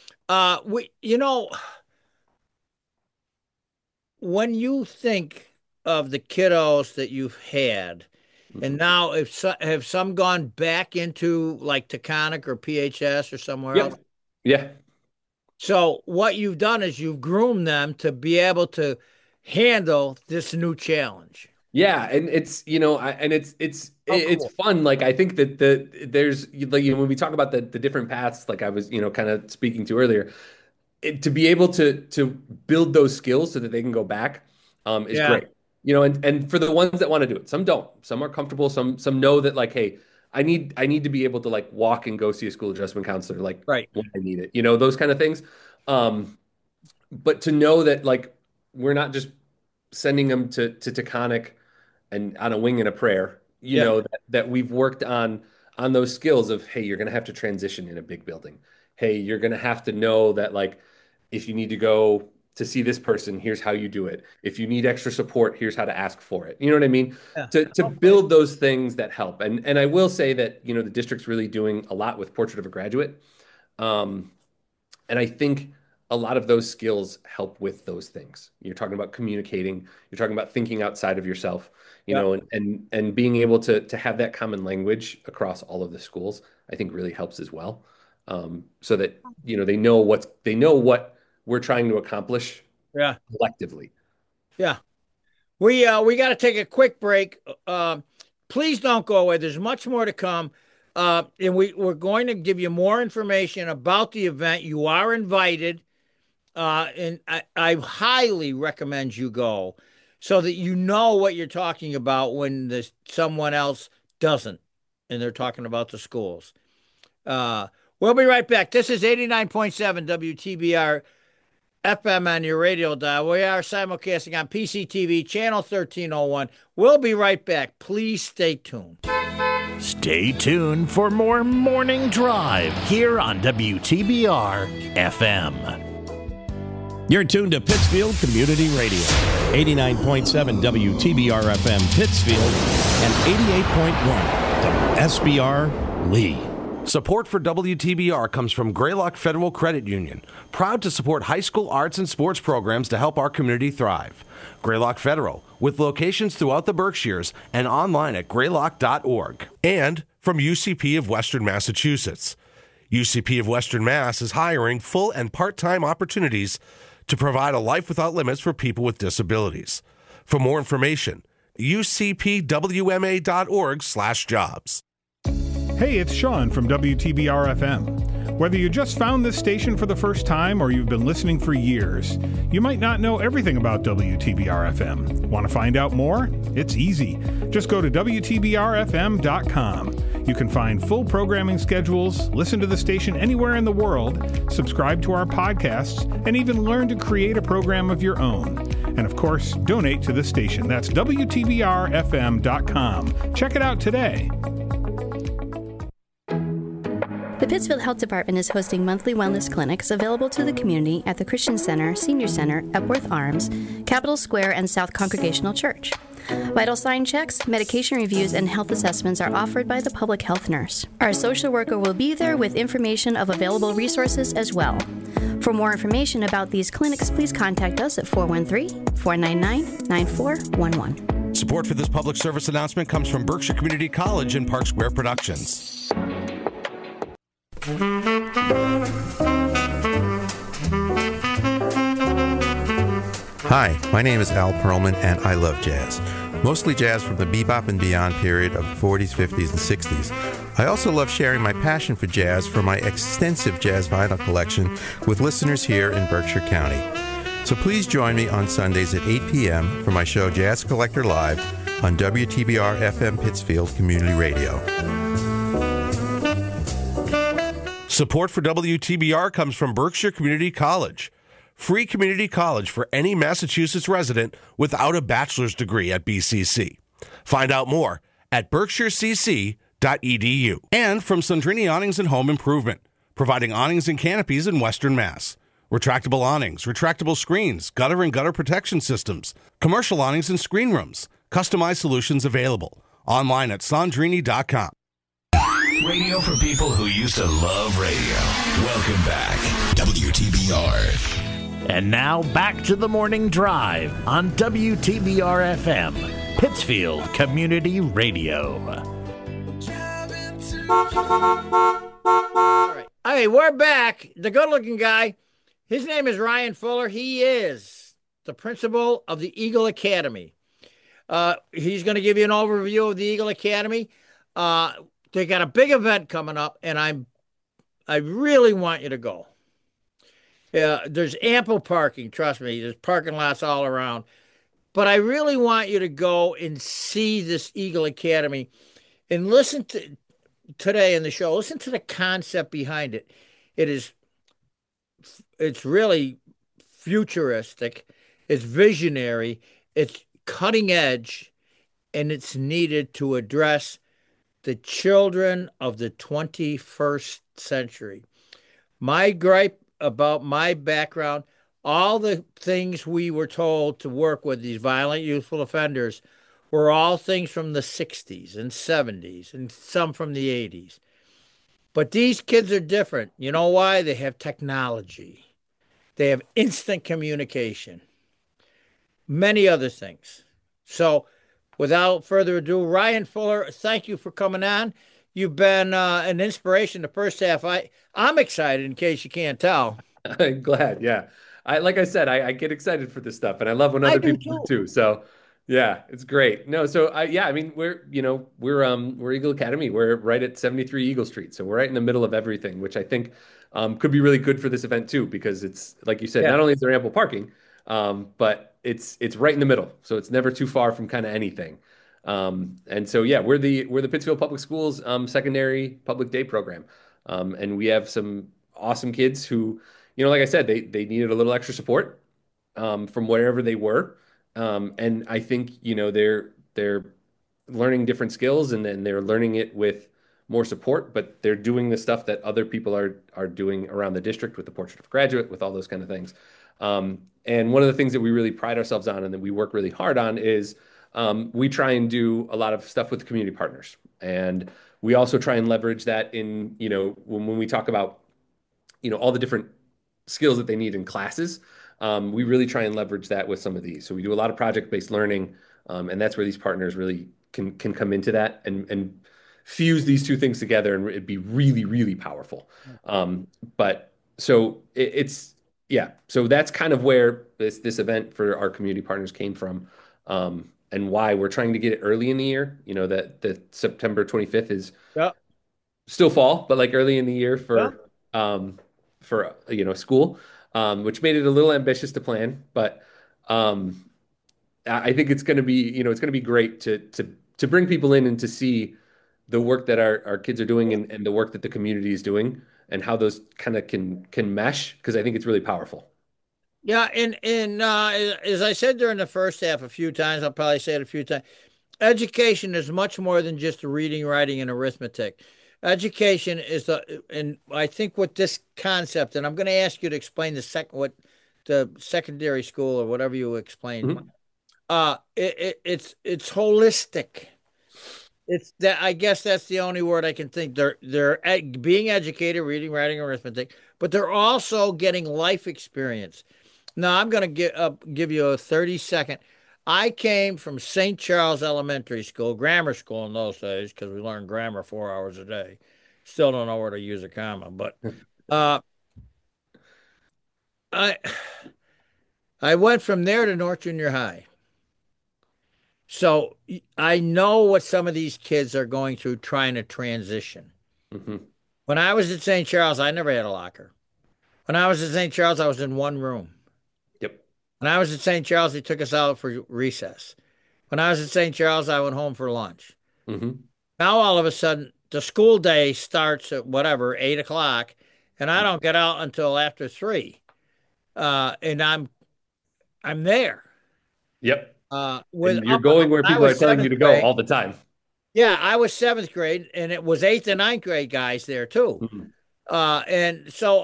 Speaker 1: When you think of the kiddos that you've had, and
Speaker 2: Mhm.
Speaker 1: now if have some gone back into like Taconic or PHS or somewhere else?
Speaker 2: Yep. Yeah.
Speaker 1: So what you've done is you've groomed them to be able to handle this new challenge.
Speaker 2: Yeah, and it's and
Speaker 1: Oh,
Speaker 2: it's
Speaker 1: cool.
Speaker 2: fun. Like I think that there's like when we talk about the different paths, like I was kind of speaking to earlier, to be able to build those skills so that they can go back is
Speaker 1: Yeah,
Speaker 2: great. And for the ones that want to do it, some don't. Some are comfortable. Some know that like, hey, I need to be able to like walk and go see a school adjustment counselor like
Speaker 1: right.
Speaker 2: when I need it. Those kind of things. But to know that like we're not just sending them to Taconic and on a wing and a prayer,
Speaker 1: Yeah,
Speaker 2: that we've worked on those skills of, hey, you're going to have to transition in a big building. Hey, you're going to have to know that like if you need to go to see this person, here's how you do it. If you need extra support, here's how to ask for it. You know what I mean?
Speaker 1: yeah.
Speaker 2: To
Speaker 1: Okay.
Speaker 2: build those things that help. And I will say that, the district's really doing a lot with Portrait of a Graduate. Um, and I think a lot of those skills help with those things. You're talking about communicating, you're talking about thinking outside of yourself,
Speaker 1: Yeah,
Speaker 2: and being able to have that common language across all of the schools, I think really helps as well. So that, they know what we're trying to accomplish
Speaker 1: yeah,
Speaker 2: collectively.
Speaker 1: yeah. We got to take a quick break. Please don't go away. There's much more to come. And we're going to give you more information about the event. You are invited. And I highly recommend you go so that you know what you're talking about when someone else doesn't, and they're talking about the schools. Uh, we'll be right back. This is 89.7 WTBR FM on your radio dial. We are simulcasting on PCTV, channel 1301. We'll be right back. Please stay tuned.
Speaker 3: Stay tuned for more Morning Drive here on WTBR FM. You're tuned to Pittsfield Community Radio, 89.7 WTBR FM Pittsfield and 88.1 WSBR Lee.
Speaker 4: Support for WTBR comes from Greylock Federal Credit Union, proud to support high school arts and sports programs to help our community thrive. Greylock Federal, with locations throughout the Berkshires and online at greylock.org.
Speaker 5: And from UCP of Western Massachusetts. UCP of Western Mass is hiring full and part-time opportunities to provide a life without limits for people with disabilities. For more information, ucpwma.org/jobs.
Speaker 6: Hey, it's Sean from WTBR FM. Whether you just found this station for the first time or you've been listening for years, you might not know everything about WTBR FM. Want to find out more? It's easy. Just go to WTBRFM.com. You can find full programming schedules, listen to the station anywhere in the world, subscribe to our podcasts, and even learn to create a program of your own. And of course, donate to the station. That's WTBRFM.com. Check it out today.
Speaker 7: The Pittsfield Health Department is hosting monthly wellness clinics available to the community at the Christian Center, Senior Center, Epworth Arms, Capitol Square, and South Congregational Church. Vital sign checks, medication reviews, and health assessments are offered by the public health nurse. Our social worker will be there with information of available resources as well. For more information about these clinics, please contact us at 413-499-9411.
Speaker 5: Support for this public service announcement comes from Berkshire Community College and Park Square Productions.
Speaker 8: Hi, my name is Al Perlman, and I love jazz. Mostly jazz from the bebop and beyond period of the 40s, 50s, and 60s. I also love sharing my passion for jazz from my extensive jazz vinyl collection with listeners here in Berkshire County. So please join me on Sundays at 8 p.m. for my show Jazz Collector Live on WTBR FM Pittsfield Community Radio.
Speaker 5: Support for WTBR comes from Berkshire Community College. Free community college for any Massachusetts resident without a bachelor's degree at BCC. Find out more at berkshirecc.edu. And from Sandrini Awnings and Home Improvement, providing awnings and canopies in Western Mass. Retractable awnings, retractable screens, gutter and gutter protection systems, commercial awnings and screen rooms, customized solutions available. Online at sandrini.com.
Speaker 3: Radio for people who used to love radio. Welcome back, WTBR. And now back to the Morning Drive on WTBR FM, Pittsfield Community Radio.
Speaker 1: All right. Hey, we're back. The good-looking guy His name is Ryan Fuller. He is the principal of the Eagle Academy. He's going to give you an overview of the Eagle Academy. Uh, they got a big event coming up, and I really want you to go. There's ample parking. Trust me, there's parking lots all around. But I really want you to go and see this Eagle Academy and listen to today in the show. Listen to the concept behind it. It is it's really futuristic. It's visionary. It's cutting edge, and it's needed to address the children of the 21st century. My gripe about my background, all the things we were told to work with these violent youthful offenders were all things from the 60s and 70s and some from the 80s. But these kids are different. You know why? They have technology, they have instant communication, many other things. So, without further ado, Ryan Fuller, thank you for coming on. You've been an inspiration the first half. I'm excited, in case you can't tell.
Speaker 2: I'm glad. Yeah. Like I said, I get excited for this stuff and I love when
Speaker 1: I
Speaker 2: other
Speaker 1: do
Speaker 2: people do
Speaker 1: too.
Speaker 2: too. So yeah, it's great. No, so yeah, I mean, we're Eagle Academy. We're right at 73 Eagle Street. So we're right in the middle of everything, which I think could be really good for this event too, because it's like you said,
Speaker 1: Yeah.
Speaker 2: not only is there ample parking, but it's right in the middle. So it's never too far from kind of anything. And so yeah, we're the Pittsfield Public Schools secondary public day program. And we have some awesome kids who, like I said, they needed a little extra support from wherever they were. And I think, they're learning different skills and then they're learning it with more support, but they're doing the stuff that other people are doing around the district with the Portrait of a Graduate, with all those kind of things. And one of the things that we really pride ourselves on and that we work really hard on is we try and do a lot of stuff with community partners. And we also try and leverage that in, when we talk about, all the different skills that they need in classes. We really try and leverage that with some of these. So we do a lot of project-based learning, and that's where these partners really can come into that and fuse these two things together, and it'd be really, really powerful. But so it's yeah. So that's kind of where this event for our community partners came from, and why we're trying to get it early in the year. That September 25th is
Speaker 1: Yeah.
Speaker 2: still fall, but like early in the year
Speaker 1: Yeah.
Speaker 2: school, which made it a little ambitious to plan. But I think it's going to be great to bring people in and to see the work that our kids are doing and the work that the community is doing and how those kind of can mesh, because I think it's really powerful.
Speaker 1: Yeah, and as I said during the first half a few times, I'll probably say it a few times. Education is much more than just reading, writing, and arithmetic. Education is and I think with this concept, and I'm going to ask you to explain what the secondary school or whatever you explained.
Speaker 2: Mhm.
Speaker 1: It's holistic. It's that I guess that's the only word I can think. They're being educated, reading, writing, arithmetic, but they're also getting life experience. Now I'm going to give you a 30-second. I came from St. Charles Elementary School, grammar school in those days, because we learned grammar 4 hours a day. Still don't know where to use a comma, but uh, I I went from there to North Junior High. So I know what some of these kids are going through trying to transition.
Speaker 2: Mhm.
Speaker 1: When I was at St. Charles, I never had a locker. When I was at St. Charles, I was in one room.
Speaker 2: Yep.
Speaker 1: When I was at St. Charles, they took us out for recess. When I was at St. Charles, I went home for lunch.
Speaker 2: Hmm.
Speaker 1: Now all of a sudden, the school day starts at whatever 8 o'clock, and I don't get out until after 3. And I'm there.
Speaker 2: Yep.
Speaker 1: With
Speaker 2: And you're going where
Speaker 1: I
Speaker 2: people are
Speaker 1: was
Speaker 2: telling you
Speaker 1: seventh
Speaker 2: to go
Speaker 1: grade.
Speaker 2: all the time.
Speaker 1: Yeah, I was seventh grade, and it was eighth and ninth grade guys there too.
Speaker 2: Mhm.
Speaker 1: And so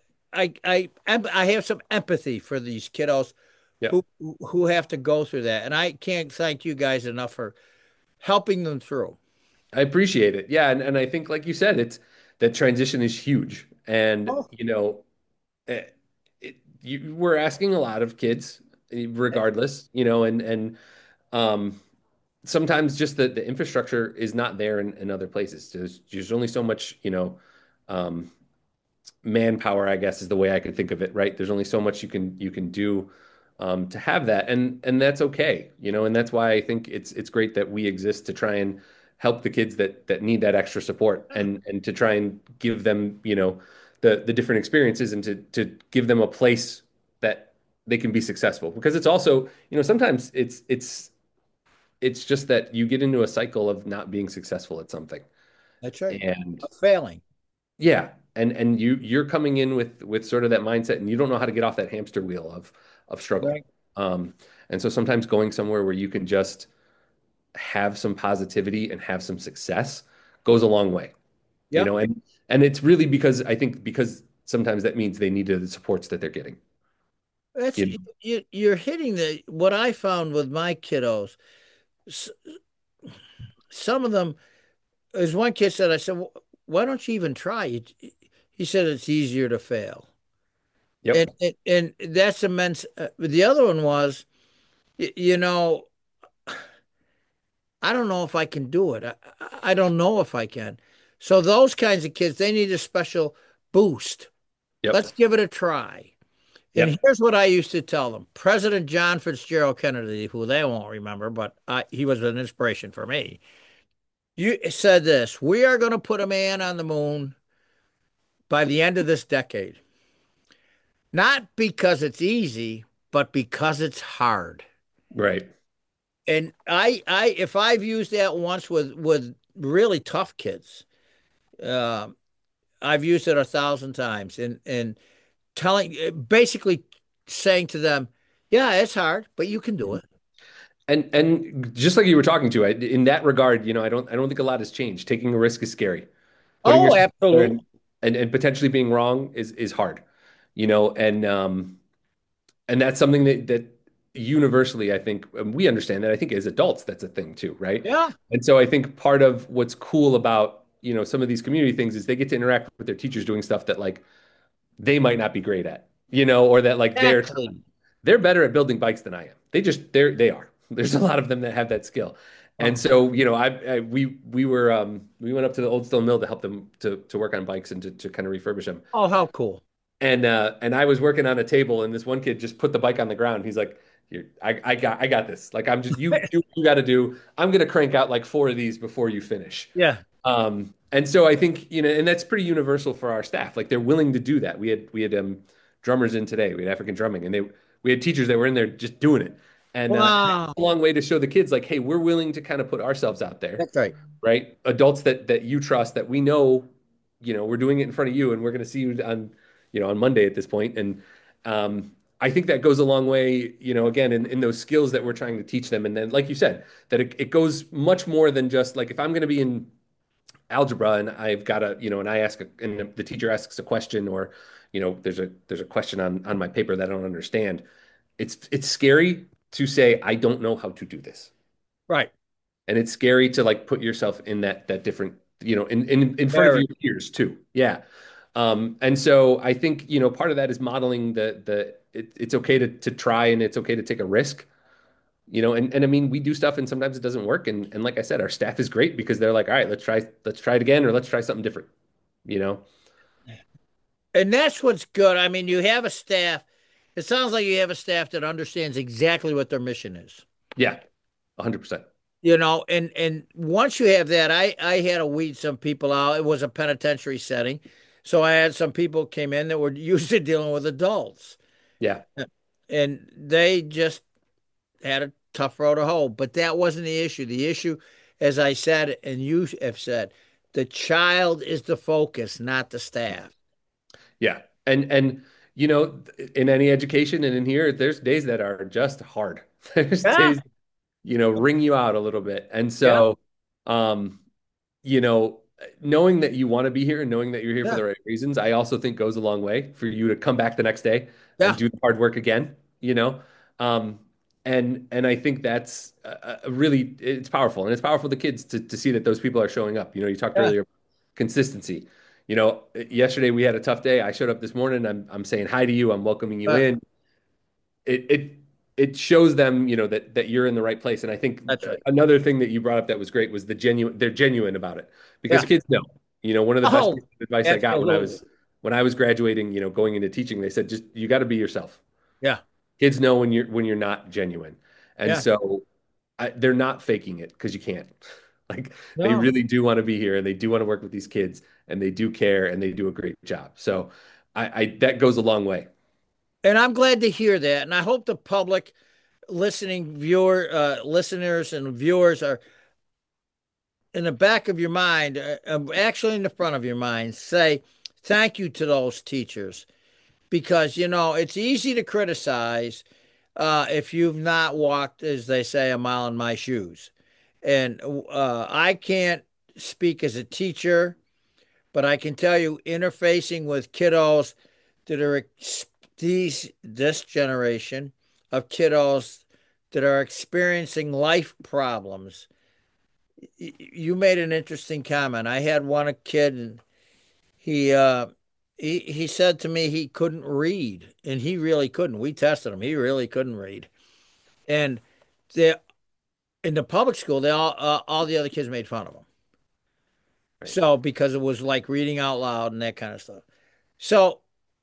Speaker 1: I have some empathy for these kiddos
Speaker 2: Yep.
Speaker 1: who have to go through that, and I can't thank you guys enough for helping them through.
Speaker 2: I appreciate it. Yeah, and I think like you said, it's that transition is huge. And
Speaker 1: Oh,
Speaker 2: eh, we're asking a lot of kids, regardless, and um, sometimes just the infrastructure is not there in other places. There's only so much, um, manpower, I guess, is the way I could think of it, right? There's only so much you can do to have that, and that's okay, and that's why I think it's great that we exist to try and help the kids that need that extra support, and to try and give them, the different experiences, and to give them a place that they can be successful. Because it's also, sometimes it's just that you get into a cycle of not being successful at something.
Speaker 1: That's right.
Speaker 2: And
Speaker 1: Failing.
Speaker 2: yeah, and you're coming in with sort of that mindset, and you don't know how to get off that hamster wheel of struggle.
Speaker 1: Right.
Speaker 2: Um, and so sometimes going somewhere where you can just have some positivity and have some success goes a long way.
Speaker 1: Yep.
Speaker 2: And it's really because I think because sometimes that means they need the supports that they're getting.
Speaker 1: That's
Speaker 2: You
Speaker 1: you're hitting what I found with my kiddos. Some of them, as one kid said, I said, "Well, why don't you even try?" He said it's easier to fail.
Speaker 2: Yep.
Speaker 1: And that's immense. The other one was, you know, I don't know if I can do it. I don't know if I can. So those kinds of kids, they need a special boost.
Speaker 2: Yep.
Speaker 1: Let's give it a try. And
Speaker 2: Yep.
Speaker 1: here's what I used to tell them. President John Fitzgerald Kennedy, who they won't remember, but he was an inspiration for me. You said this: we are going to put a man on the moon by the end of this decade. Not because it's easy, but because it's hard.
Speaker 2: Right.
Speaker 1: And if I've used that once with really tough kids, uh, I've used it 1,000 times, and basically saying to them, "Yeah, it's hard, but you can do it."
Speaker 2: And just like you were talking to, in that regard, I don't think a lot has changed. Taking a risk is scary. Putting
Speaker 1: Oh,
Speaker 2: yourself out there
Speaker 1: absolutely.
Speaker 2: and potentially being wrong is hard. And that's something that universally, I think, we understand that. I think as adults, that's a thing too, right?
Speaker 1: Yeah,
Speaker 2: And so I think part of what's cool about, some of these community things is they get to interact with their teachers doing stuff that like they might not be great at, or that like
Speaker 1: exactly.
Speaker 2: they're better at building bikes than I am. They are. There's a lot of them that have that skill. And so, we went up to the Old Stone Mill to help them to work on bikes and to kind of refurbish them.
Speaker 1: Oh, how cool.
Speaker 2: And I was working on a table, and this one kid just put the bike on the ground. He's like, "Here, I got this. Like, I'm just you do what you got to do. I'm gonna crank out like 4 of these before you finish."
Speaker 1: Yeah.
Speaker 2: And so I think, and that's pretty universal for our staff. Like they're willing to do that. We had drummers in today. We had African drumming, and we had teachers that were in there just doing it. And
Speaker 1: Wow.
Speaker 2: a long way to show the kids like, hey, we're willing to kind of put ourselves out there,
Speaker 1: That's right.
Speaker 2: right? Adults that you trust, that we know, we're doing it in front of you, and we're going to see you on Monday at this point. And I think that goes a long way, again, in those skills that we're trying to teach them. And then, like you said, that it goes much more than just like if I'm going to be in algebra and I've got and and the teacher asks a question, or there's a question on my paper that I don't understand. It's scary to say I don't know how to do this,
Speaker 1: Right.
Speaker 2: and it's scary to like put yourself in that different, in front of your peers too. Yeah. And so I think, part of that is modeling it's okay to try, and it's okay to take a risk. And I mean, we do stuff and sometimes it doesn't work. And like I said, our staff is great because they're like, all right, let's try it again, or let's try something different, you know?
Speaker 1: And that's what's good. I mean, you have a staff. It sounds like you have a staff that understands exactly what their mission is.
Speaker 2: Yeah, 100%.
Speaker 1: And once you have that, I had to weed some people out. It was a penitentiary setting. So I had some people came in that were used to dealing with adults.
Speaker 2: Yeah.
Speaker 1: And they just had a tough road to hoe. But that wasn't the issue. The issue, as I said, and you have said, the child is the focus, not the staff.
Speaker 2: Yeah. And in any education and in here, there's days that are just hard. There's days, wring you out a little bit. And so, you know, knowing that you want to be here and knowing that you're here for the right reasons, I also think goes a long way for you to come back the next day and do the hard work again, and I think that's really, it's powerful, and it's powerful for the kids to see that those people are showing up. You talked earlier about consistency. Yesterday we had a tough day. I showed up this morning. I'm saying hi to you. I'm welcoming you in. It shows them, that you're in the right place. And I think another thing that you brought up that was great was they're genuine about it, because kids know. One of the best pieces of advice I got when I was graduating, going into teaching, they said, just, you got to be yourself.
Speaker 1: Yeah.
Speaker 2: Kids know when you're not genuine. And
Speaker 1: Yeah.
Speaker 2: so they're not faking it because you can't. Like they
Speaker 1: No.
Speaker 2: really do want to be here and they do want to work with these kids and they do care and they do a great job. So I that goes a long way.
Speaker 1: And I'm glad to hear that. And I hope the public listeners and viewers are in the back of your mind, actually in the front of your mind, say thank you to those teachers because, it's easy to criticize if you've not walked, as they say, a mile in my shoes. And I can't speak as a teacher, but I can tell you, interfacing with kiddos that are this generation of kiddos that are experiencing life problems. You made an interesting comment. I had one kid, and he said to me he couldn't read, and he really couldn't. We tested him; he really couldn't read. And they in the public school, they all the other kids made fun of him.
Speaker 2: Right.
Speaker 1: So because it was like reading out loud and that kind of stuff. So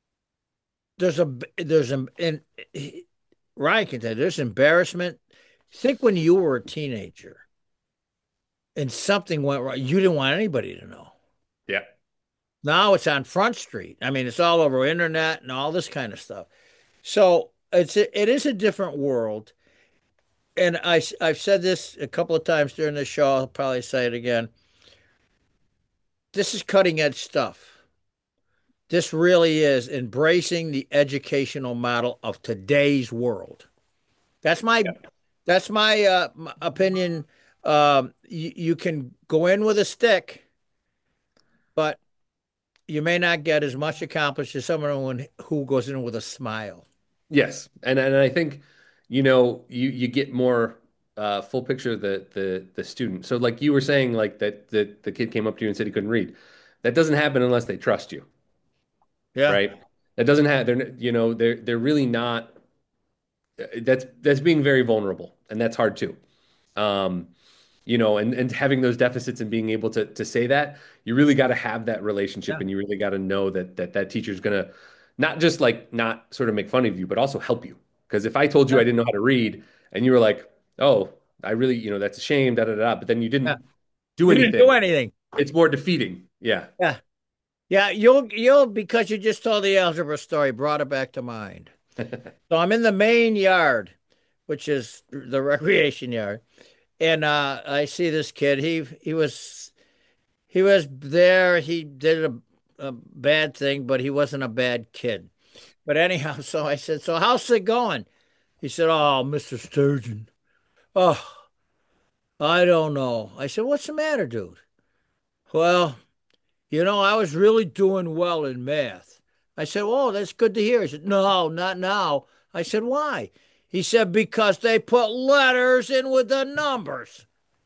Speaker 1: and Ryan can tell you, there's embarrassment. Think when you were a teenager and something went wrong, you didn't want anybody to know.
Speaker 2: Yeah.
Speaker 1: Now it's on Front Street. I mean, it's all over internet and all this kind of stuff. So it is a different world. And I've said this a couple of times during the show. I'll probably say it again. This is cutting edge stuff. This really is embracing the educational model of today's world. That's my opinion. You can go in with a stick, but you may not get as much accomplished as someone who goes in with a smile.
Speaker 2: Yes, and I think you get more full picture of the student. So like you were saying, like that the kid came up to you and said he couldn't read. That doesn't happen unless they trust you.
Speaker 1: Yeah.
Speaker 2: Right. That doesn't have they're really not. That's being very vulnerable, and that's hard too. Um, and having those deficits and being able to say that, you really got to have that relationship,
Speaker 1: Yeah.
Speaker 2: and you really got to know that teacher's gonna not just like not sort of make fun of you, but also help you. Because if I told you I didn't know how to read, and you were like, "Oh, I really, that's a shame," da da da, but then you
Speaker 1: Yeah.
Speaker 2: didn't do
Speaker 1: You
Speaker 2: anything.
Speaker 1: didn't do anything.
Speaker 2: It's more defeating. Yeah.
Speaker 1: Yeah. Yeah. You'll because you just told the algebra story, brought it back to mind. So I'm in the main yard, which is the recreation yard. And I see this kid. He was there. He did a bad thing, but he wasn't a bad kid. But anyhow, so I said, "So how's it going?" He said, "Oh, Mr. Sturgeon. Oh, I don't know." I said, "What's the matter, dude?" "Well, I was really doing well in math." I said, "Oh, that's good to hear." He said, "No, not now." I said, "Why?" He said, "Because they put letters in with the numbers."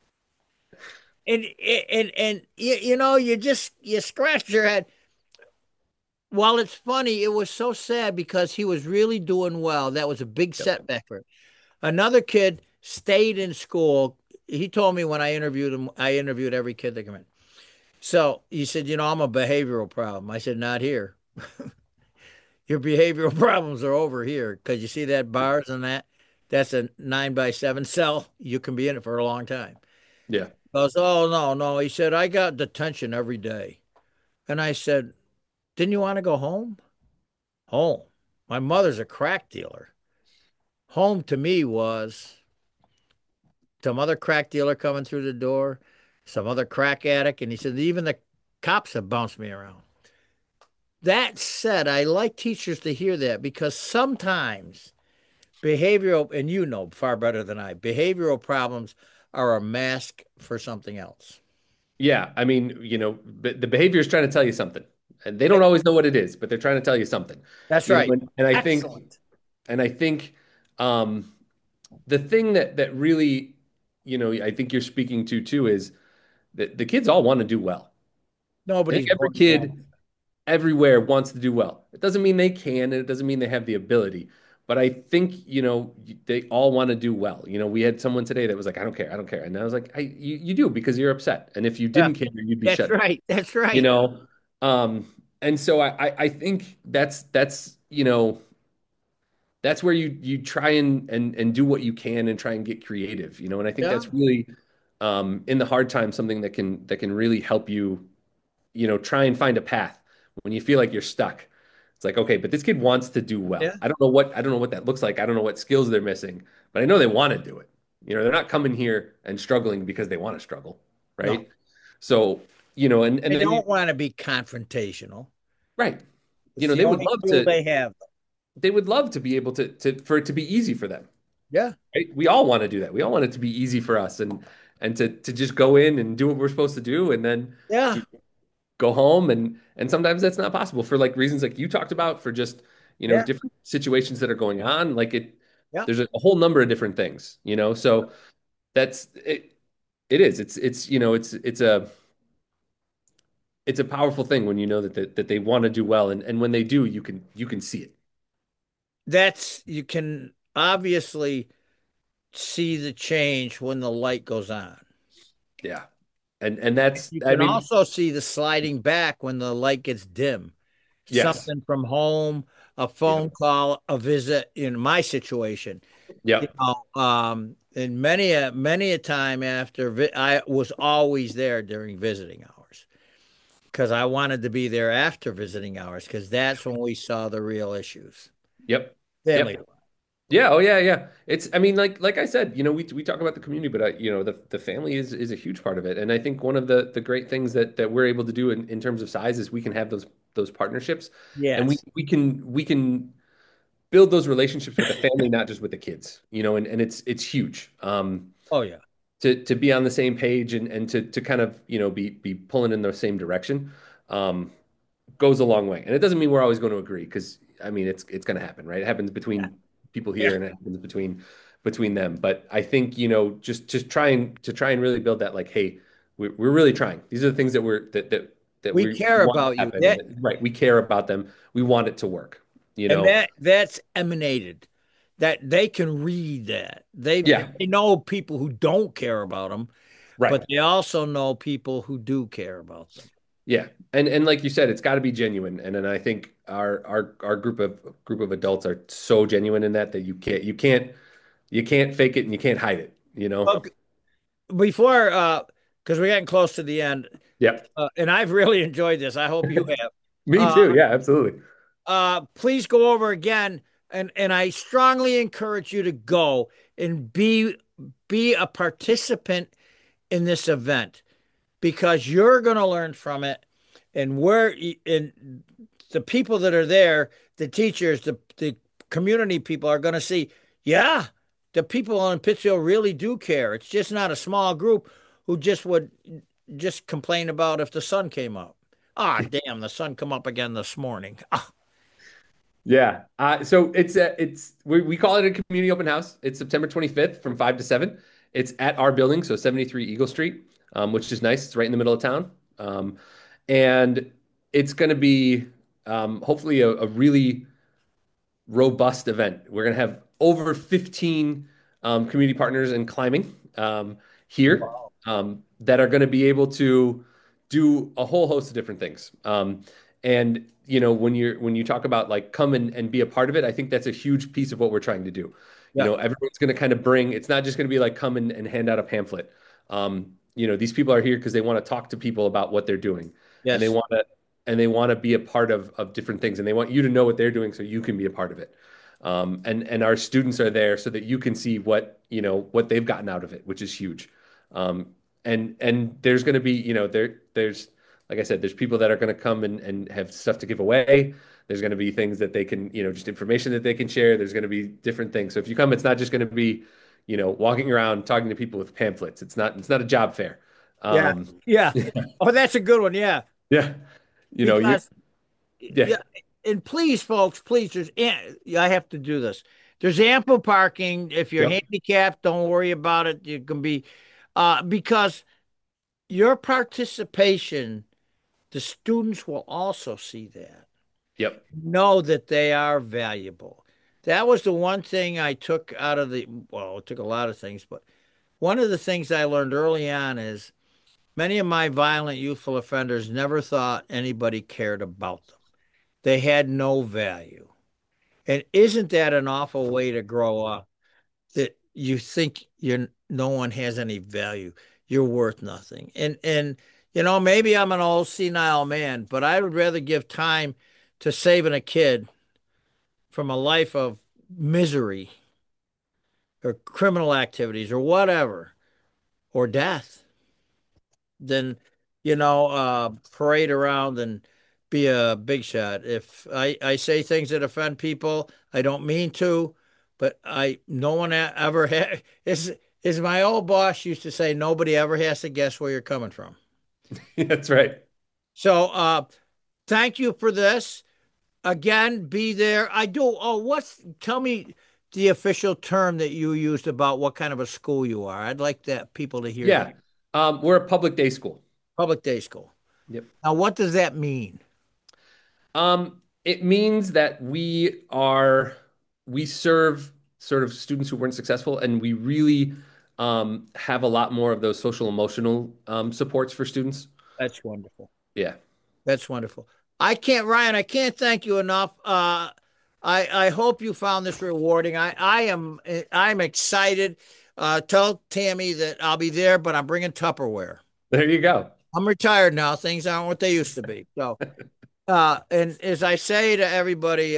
Speaker 1: And you scratch your head. While it's funny, it was so sad because he was really doing well. That was a big setback for him. Another kid stayed in school. He told me when I interviewed him, I interviewed every kid that came in. So he said, "I'm a behavioral problem." I said, "Not here. Your behavioral problems are over here because you see that bars and that's a 9x7 cell. You can be in it for a long time."
Speaker 2: Yeah.
Speaker 1: I goes, "Oh, no, no." He said, "I got detention every day." And I said, "Didn't you want to go home?" "Home. My mother's a crack dealer." Home to me was some other crack dealer coming through the door, some other crack addict. And he said, "Even the cops have bounced me around." That said, I like teachers to hear that because sometimes behavioral, and far better than I, behavioral problems are a mask for something else.
Speaker 2: Yeah, I mean, the behavior is trying to tell you something, and they don't always know what it is, but they're trying to tell you something.
Speaker 1: That's
Speaker 2: You know,
Speaker 1: right.
Speaker 2: and
Speaker 1: Excellent.
Speaker 2: I think, the thing that really, I think you're speaking to too is that the kids all want to do well. I think
Speaker 1: Nobody's
Speaker 2: every kid everywhere wants to do well. It doesn't mean they can, and it doesn't mean they have the ability. But I think, they all want to do well. We had someone today that was like, "I don't care, I don't care." And I was like, you do because you're upset. And if you
Speaker 1: Yeah,
Speaker 2: didn't care, you'd be
Speaker 1: that's
Speaker 2: shut.
Speaker 1: right. That's right.
Speaker 2: You know, um, and so I think that's that's where you try and do what you can and try and get creative, and I think
Speaker 1: Yeah.
Speaker 2: that's really in the hard times something that can really help you, try and find a path when you feel like you're stuck. It's like, okay, but this kid wants to do well.
Speaker 1: Yeah.
Speaker 2: I don't know what that looks like. I don't know what skills they're missing, but I know they want to do it. They're not coming here and struggling because they want to struggle,
Speaker 1: No,
Speaker 2: right? So, and
Speaker 1: they
Speaker 2: then
Speaker 1: don't want to be confrontational.
Speaker 2: right.
Speaker 1: It's
Speaker 2: They
Speaker 1: the
Speaker 2: would
Speaker 1: only
Speaker 2: love
Speaker 1: tool
Speaker 2: to
Speaker 1: they have.
Speaker 2: be able to for it to be easy for them.
Speaker 1: Yeah.
Speaker 2: Right? We all want to do that. We all want it to be easy for us and to just go in and do what we're supposed to do and then
Speaker 1: Yeah.
Speaker 2: go home and sometimes that's not possible for like reasons like you talked about for just,
Speaker 1: Yeah.
Speaker 2: different situations that are going on. Like
Speaker 1: Yeah.
Speaker 2: there's a whole number of different things. So that's it. It is. It's a powerful thing when you know that they want to do well and when they do, you can see it.
Speaker 1: You can obviously see the change when the light goes on.
Speaker 2: Yeah. And that's,
Speaker 1: You
Speaker 2: I
Speaker 1: can
Speaker 2: mean,
Speaker 1: also see the sliding back when the light gets dim.
Speaker 2: yes.
Speaker 1: Something from home, a
Speaker 2: Yeah.
Speaker 1: phone call, a visit in my situation.
Speaker 2: Yeah.
Speaker 1: And many a time after I was always there during visiting hours because I wanted to be there after visiting hours because that's when we saw the real issues.
Speaker 2: Yep.
Speaker 1: Family.
Speaker 2: Yep. Yeah, oh yeah, yeah. I mean, like I said, we talk about the community, but the family is a huge part of it. And I think one of the great things that we're able to do in terms of size is we can have those partnerships and we
Speaker 1: Yes.
Speaker 2: we can build those relationships with the family, not just with the kids, and it's huge.
Speaker 1: Oh yeah.
Speaker 2: To be on the same page and to kind of, be pulling in the same direction, um, goes a long way. And it doesn't mean we're always going to agree because I mean it's going to happen, right? It happens between people
Speaker 1: Yeah.
Speaker 2: here and it happens between them. But I think, just try and really build that like, hey, we're really trying. These are the things that
Speaker 1: We
Speaker 2: we
Speaker 1: care
Speaker 2: want to
Speaker 1: about you.
Speaker 2: happen. Right. We care about them. We want it to work, you
Speaker 1: And
Speaker 2: know?
Speaker 1: that's emanated that they can read that.
Speaker 2: Yeah.
Speaker 1: They know people who don't care about them,
Speaker 2: Right.
Speaker 1: but they also know people who do care about them.
Speaker 2: Yeah. And like you said, it's got to be genuine. And then I think our group of adults are so genuine in that you can't fake it and you can't hide it.
Speaker 1: Well, before, because we're getting close to the end,
Speaker 2: Yeah.
Speaker 1: and I've really enjoyed this. I hope you have.
Speaker 2: Me
Speaker 1: Uh,
Speaker 2: too. Yeah, absolutely.
Speaker 1: Please go over again, and I strongly encourage you to go and be a participant in this event because you're going to learn from it, and the people that are there, the teachers, the community people are going to see, yeah, the people in Pittsfield really do care. It's just not a small group who just would just complain about if the sun came up. Ah, damn, the sun come up again this morning. Ah,
Speaker 2: Yeah. So we call it a community open house. It's September 25th from 5 to 7. It's at our building, so 73 Eagle Street, which is nice. It's right in the middle of town. And it's going to be hopefully a really robust event. We're going to have over 15 community partners in climbing here that are going to be able to do a whole host of different things. And when you talk about like come and be a part of it, I think that's a huge piece of what we're trying to do.
Speaker 1: yeah.
Speaker 2: Everyone's going to kind of bring. It's not just going to be like come and hand out a pamphlet. These people are here because they want to talk to people about what they're doing, and they
Speaker 1: Yes.
Speaker 2: want to be a part of different things, and they want you to know what they're doing so you can be a part of it. And our students are there so that you can see what they've gotten out of it, which is huge. And there's going to be, there's like I said, there's people that are going to come and have stuff to give away. There's going to be things that they can, just information that they can share. There's going to be different things. So if you come, it's not just going to be, walking around talking to people with pamphlets. It's not a job fair.
Speaker 1: Yeah. Yeah. Oh, that's a good one. Yeah.
Speaker 2: Yeah. You
Speaker 1: Because
Speaker 2: yeah.
Speaker 1: yeah, and please, folks, please, I have to do this. There's ample parking. If you're
Speaker 2: Yep.
Speaker 1: handicapped, don't worry about it. You can be, because your participation, the students will also see that,
Speaker 2: Yep.
Speaker 1: know that they are valuable. That was the one thing I took well, I took a lot of things, but one of the things I learned early on is Many of my violent youthful offenders never thought anybody cared about them. They had no value. And isn't that an awful way to grow up? That you think no one has any value. You're worth nothing. And maybe I'm an old senile man, but I would rather give time to saving a kid from a life of misery or criminal activities or whatever, or death, than parade around and be a big shot. If I say things that offend people, I don't mean to, but no one ever is my old boss used to say, nobody ever has to guess where you're coming from.
Speaker 2: That's right.
Speaker 1: So thank you for this. Again, be there. I do. Oh, tell me the official term that you used about what kind of a school you are. I'd like people to hear that.
Speaker 2: We're a public day school.
Speaker 1: Public day school.
Speaker 2: Yep.
Speaker 1: Now, what does that mean?
Speaker 2: It means that we serve sort of students who weren't successful, and we really have a lot more of those social emotional supports for students.
Speaker 1: That's wonderful.
Speaker 2: Yeah.
Speaker 1: That's wonderful. Ryan, I can't thank you enough. I hope you found this rewarding. I'm excited. Tell Tammy that I'll be there, but I'm bringing Tupperware.
Speaker 2: There you go.
Speaker 1: I'm retired now. Things aren't what they used to be. So, and as I say to everybody,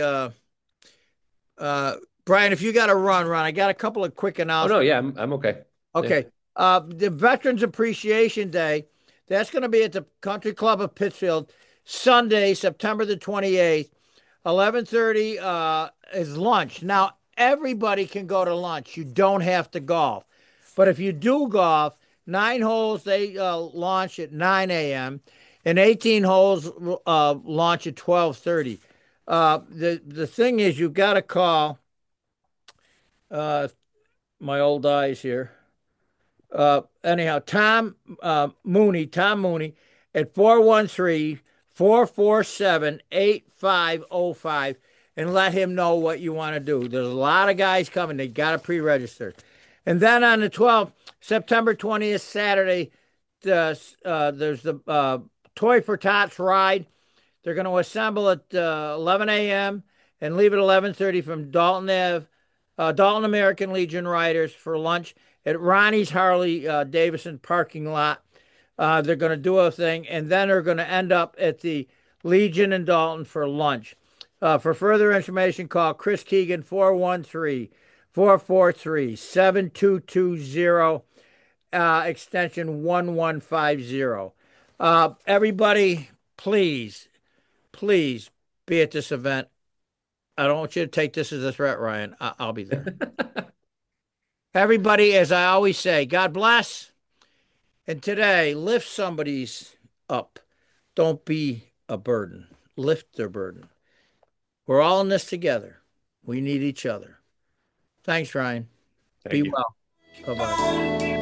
Speaker 1: Brian, if you got to run. I got a couple of quick announcements.
Speaker 2: Oh, no, yeah, I'm okay.
Speaker 1: Okay. Yeah. The Veterans Appreciation Day, that's going to be at the Country Club of Pittsfield, Sunday, September the 28th. 11:30 is lunch. Now, everybody can go to lunch. You don't have to golf. But if you do golf, 9 holes, they launch at 9 a.m., and 18 holes launch at 12:30. The thing is, you've got to call my old eyes here. Anyhow, Tom Mooney at 413-447-8505 and let him know what you want to do. There's a lot of guys coming. They got to pre-register. And then on the 12th, September 20th, Saturday, there's the Toy for Tots ride. They're going to assemble at 11 a.m. and leave at 11:30 from Dalton American Legion Riders for lunch at Ronnie's Harley Davidson parking lot. They're going to do a thing, and then they're going to end up at the Legion in Dalton for lunch. For further information, call Chris Keegan, 413-443-7220, extension 1150. Everybody, please be at this event. I don't want you to take this as a threat, Ryan. I'll be there. Everybody, as I always say, God bless. And today, lift somebody's up. Don't be a burden. Lift their burden. We're all in this together. We need each other. Thanks, Ryan. Be well. Bye-bye.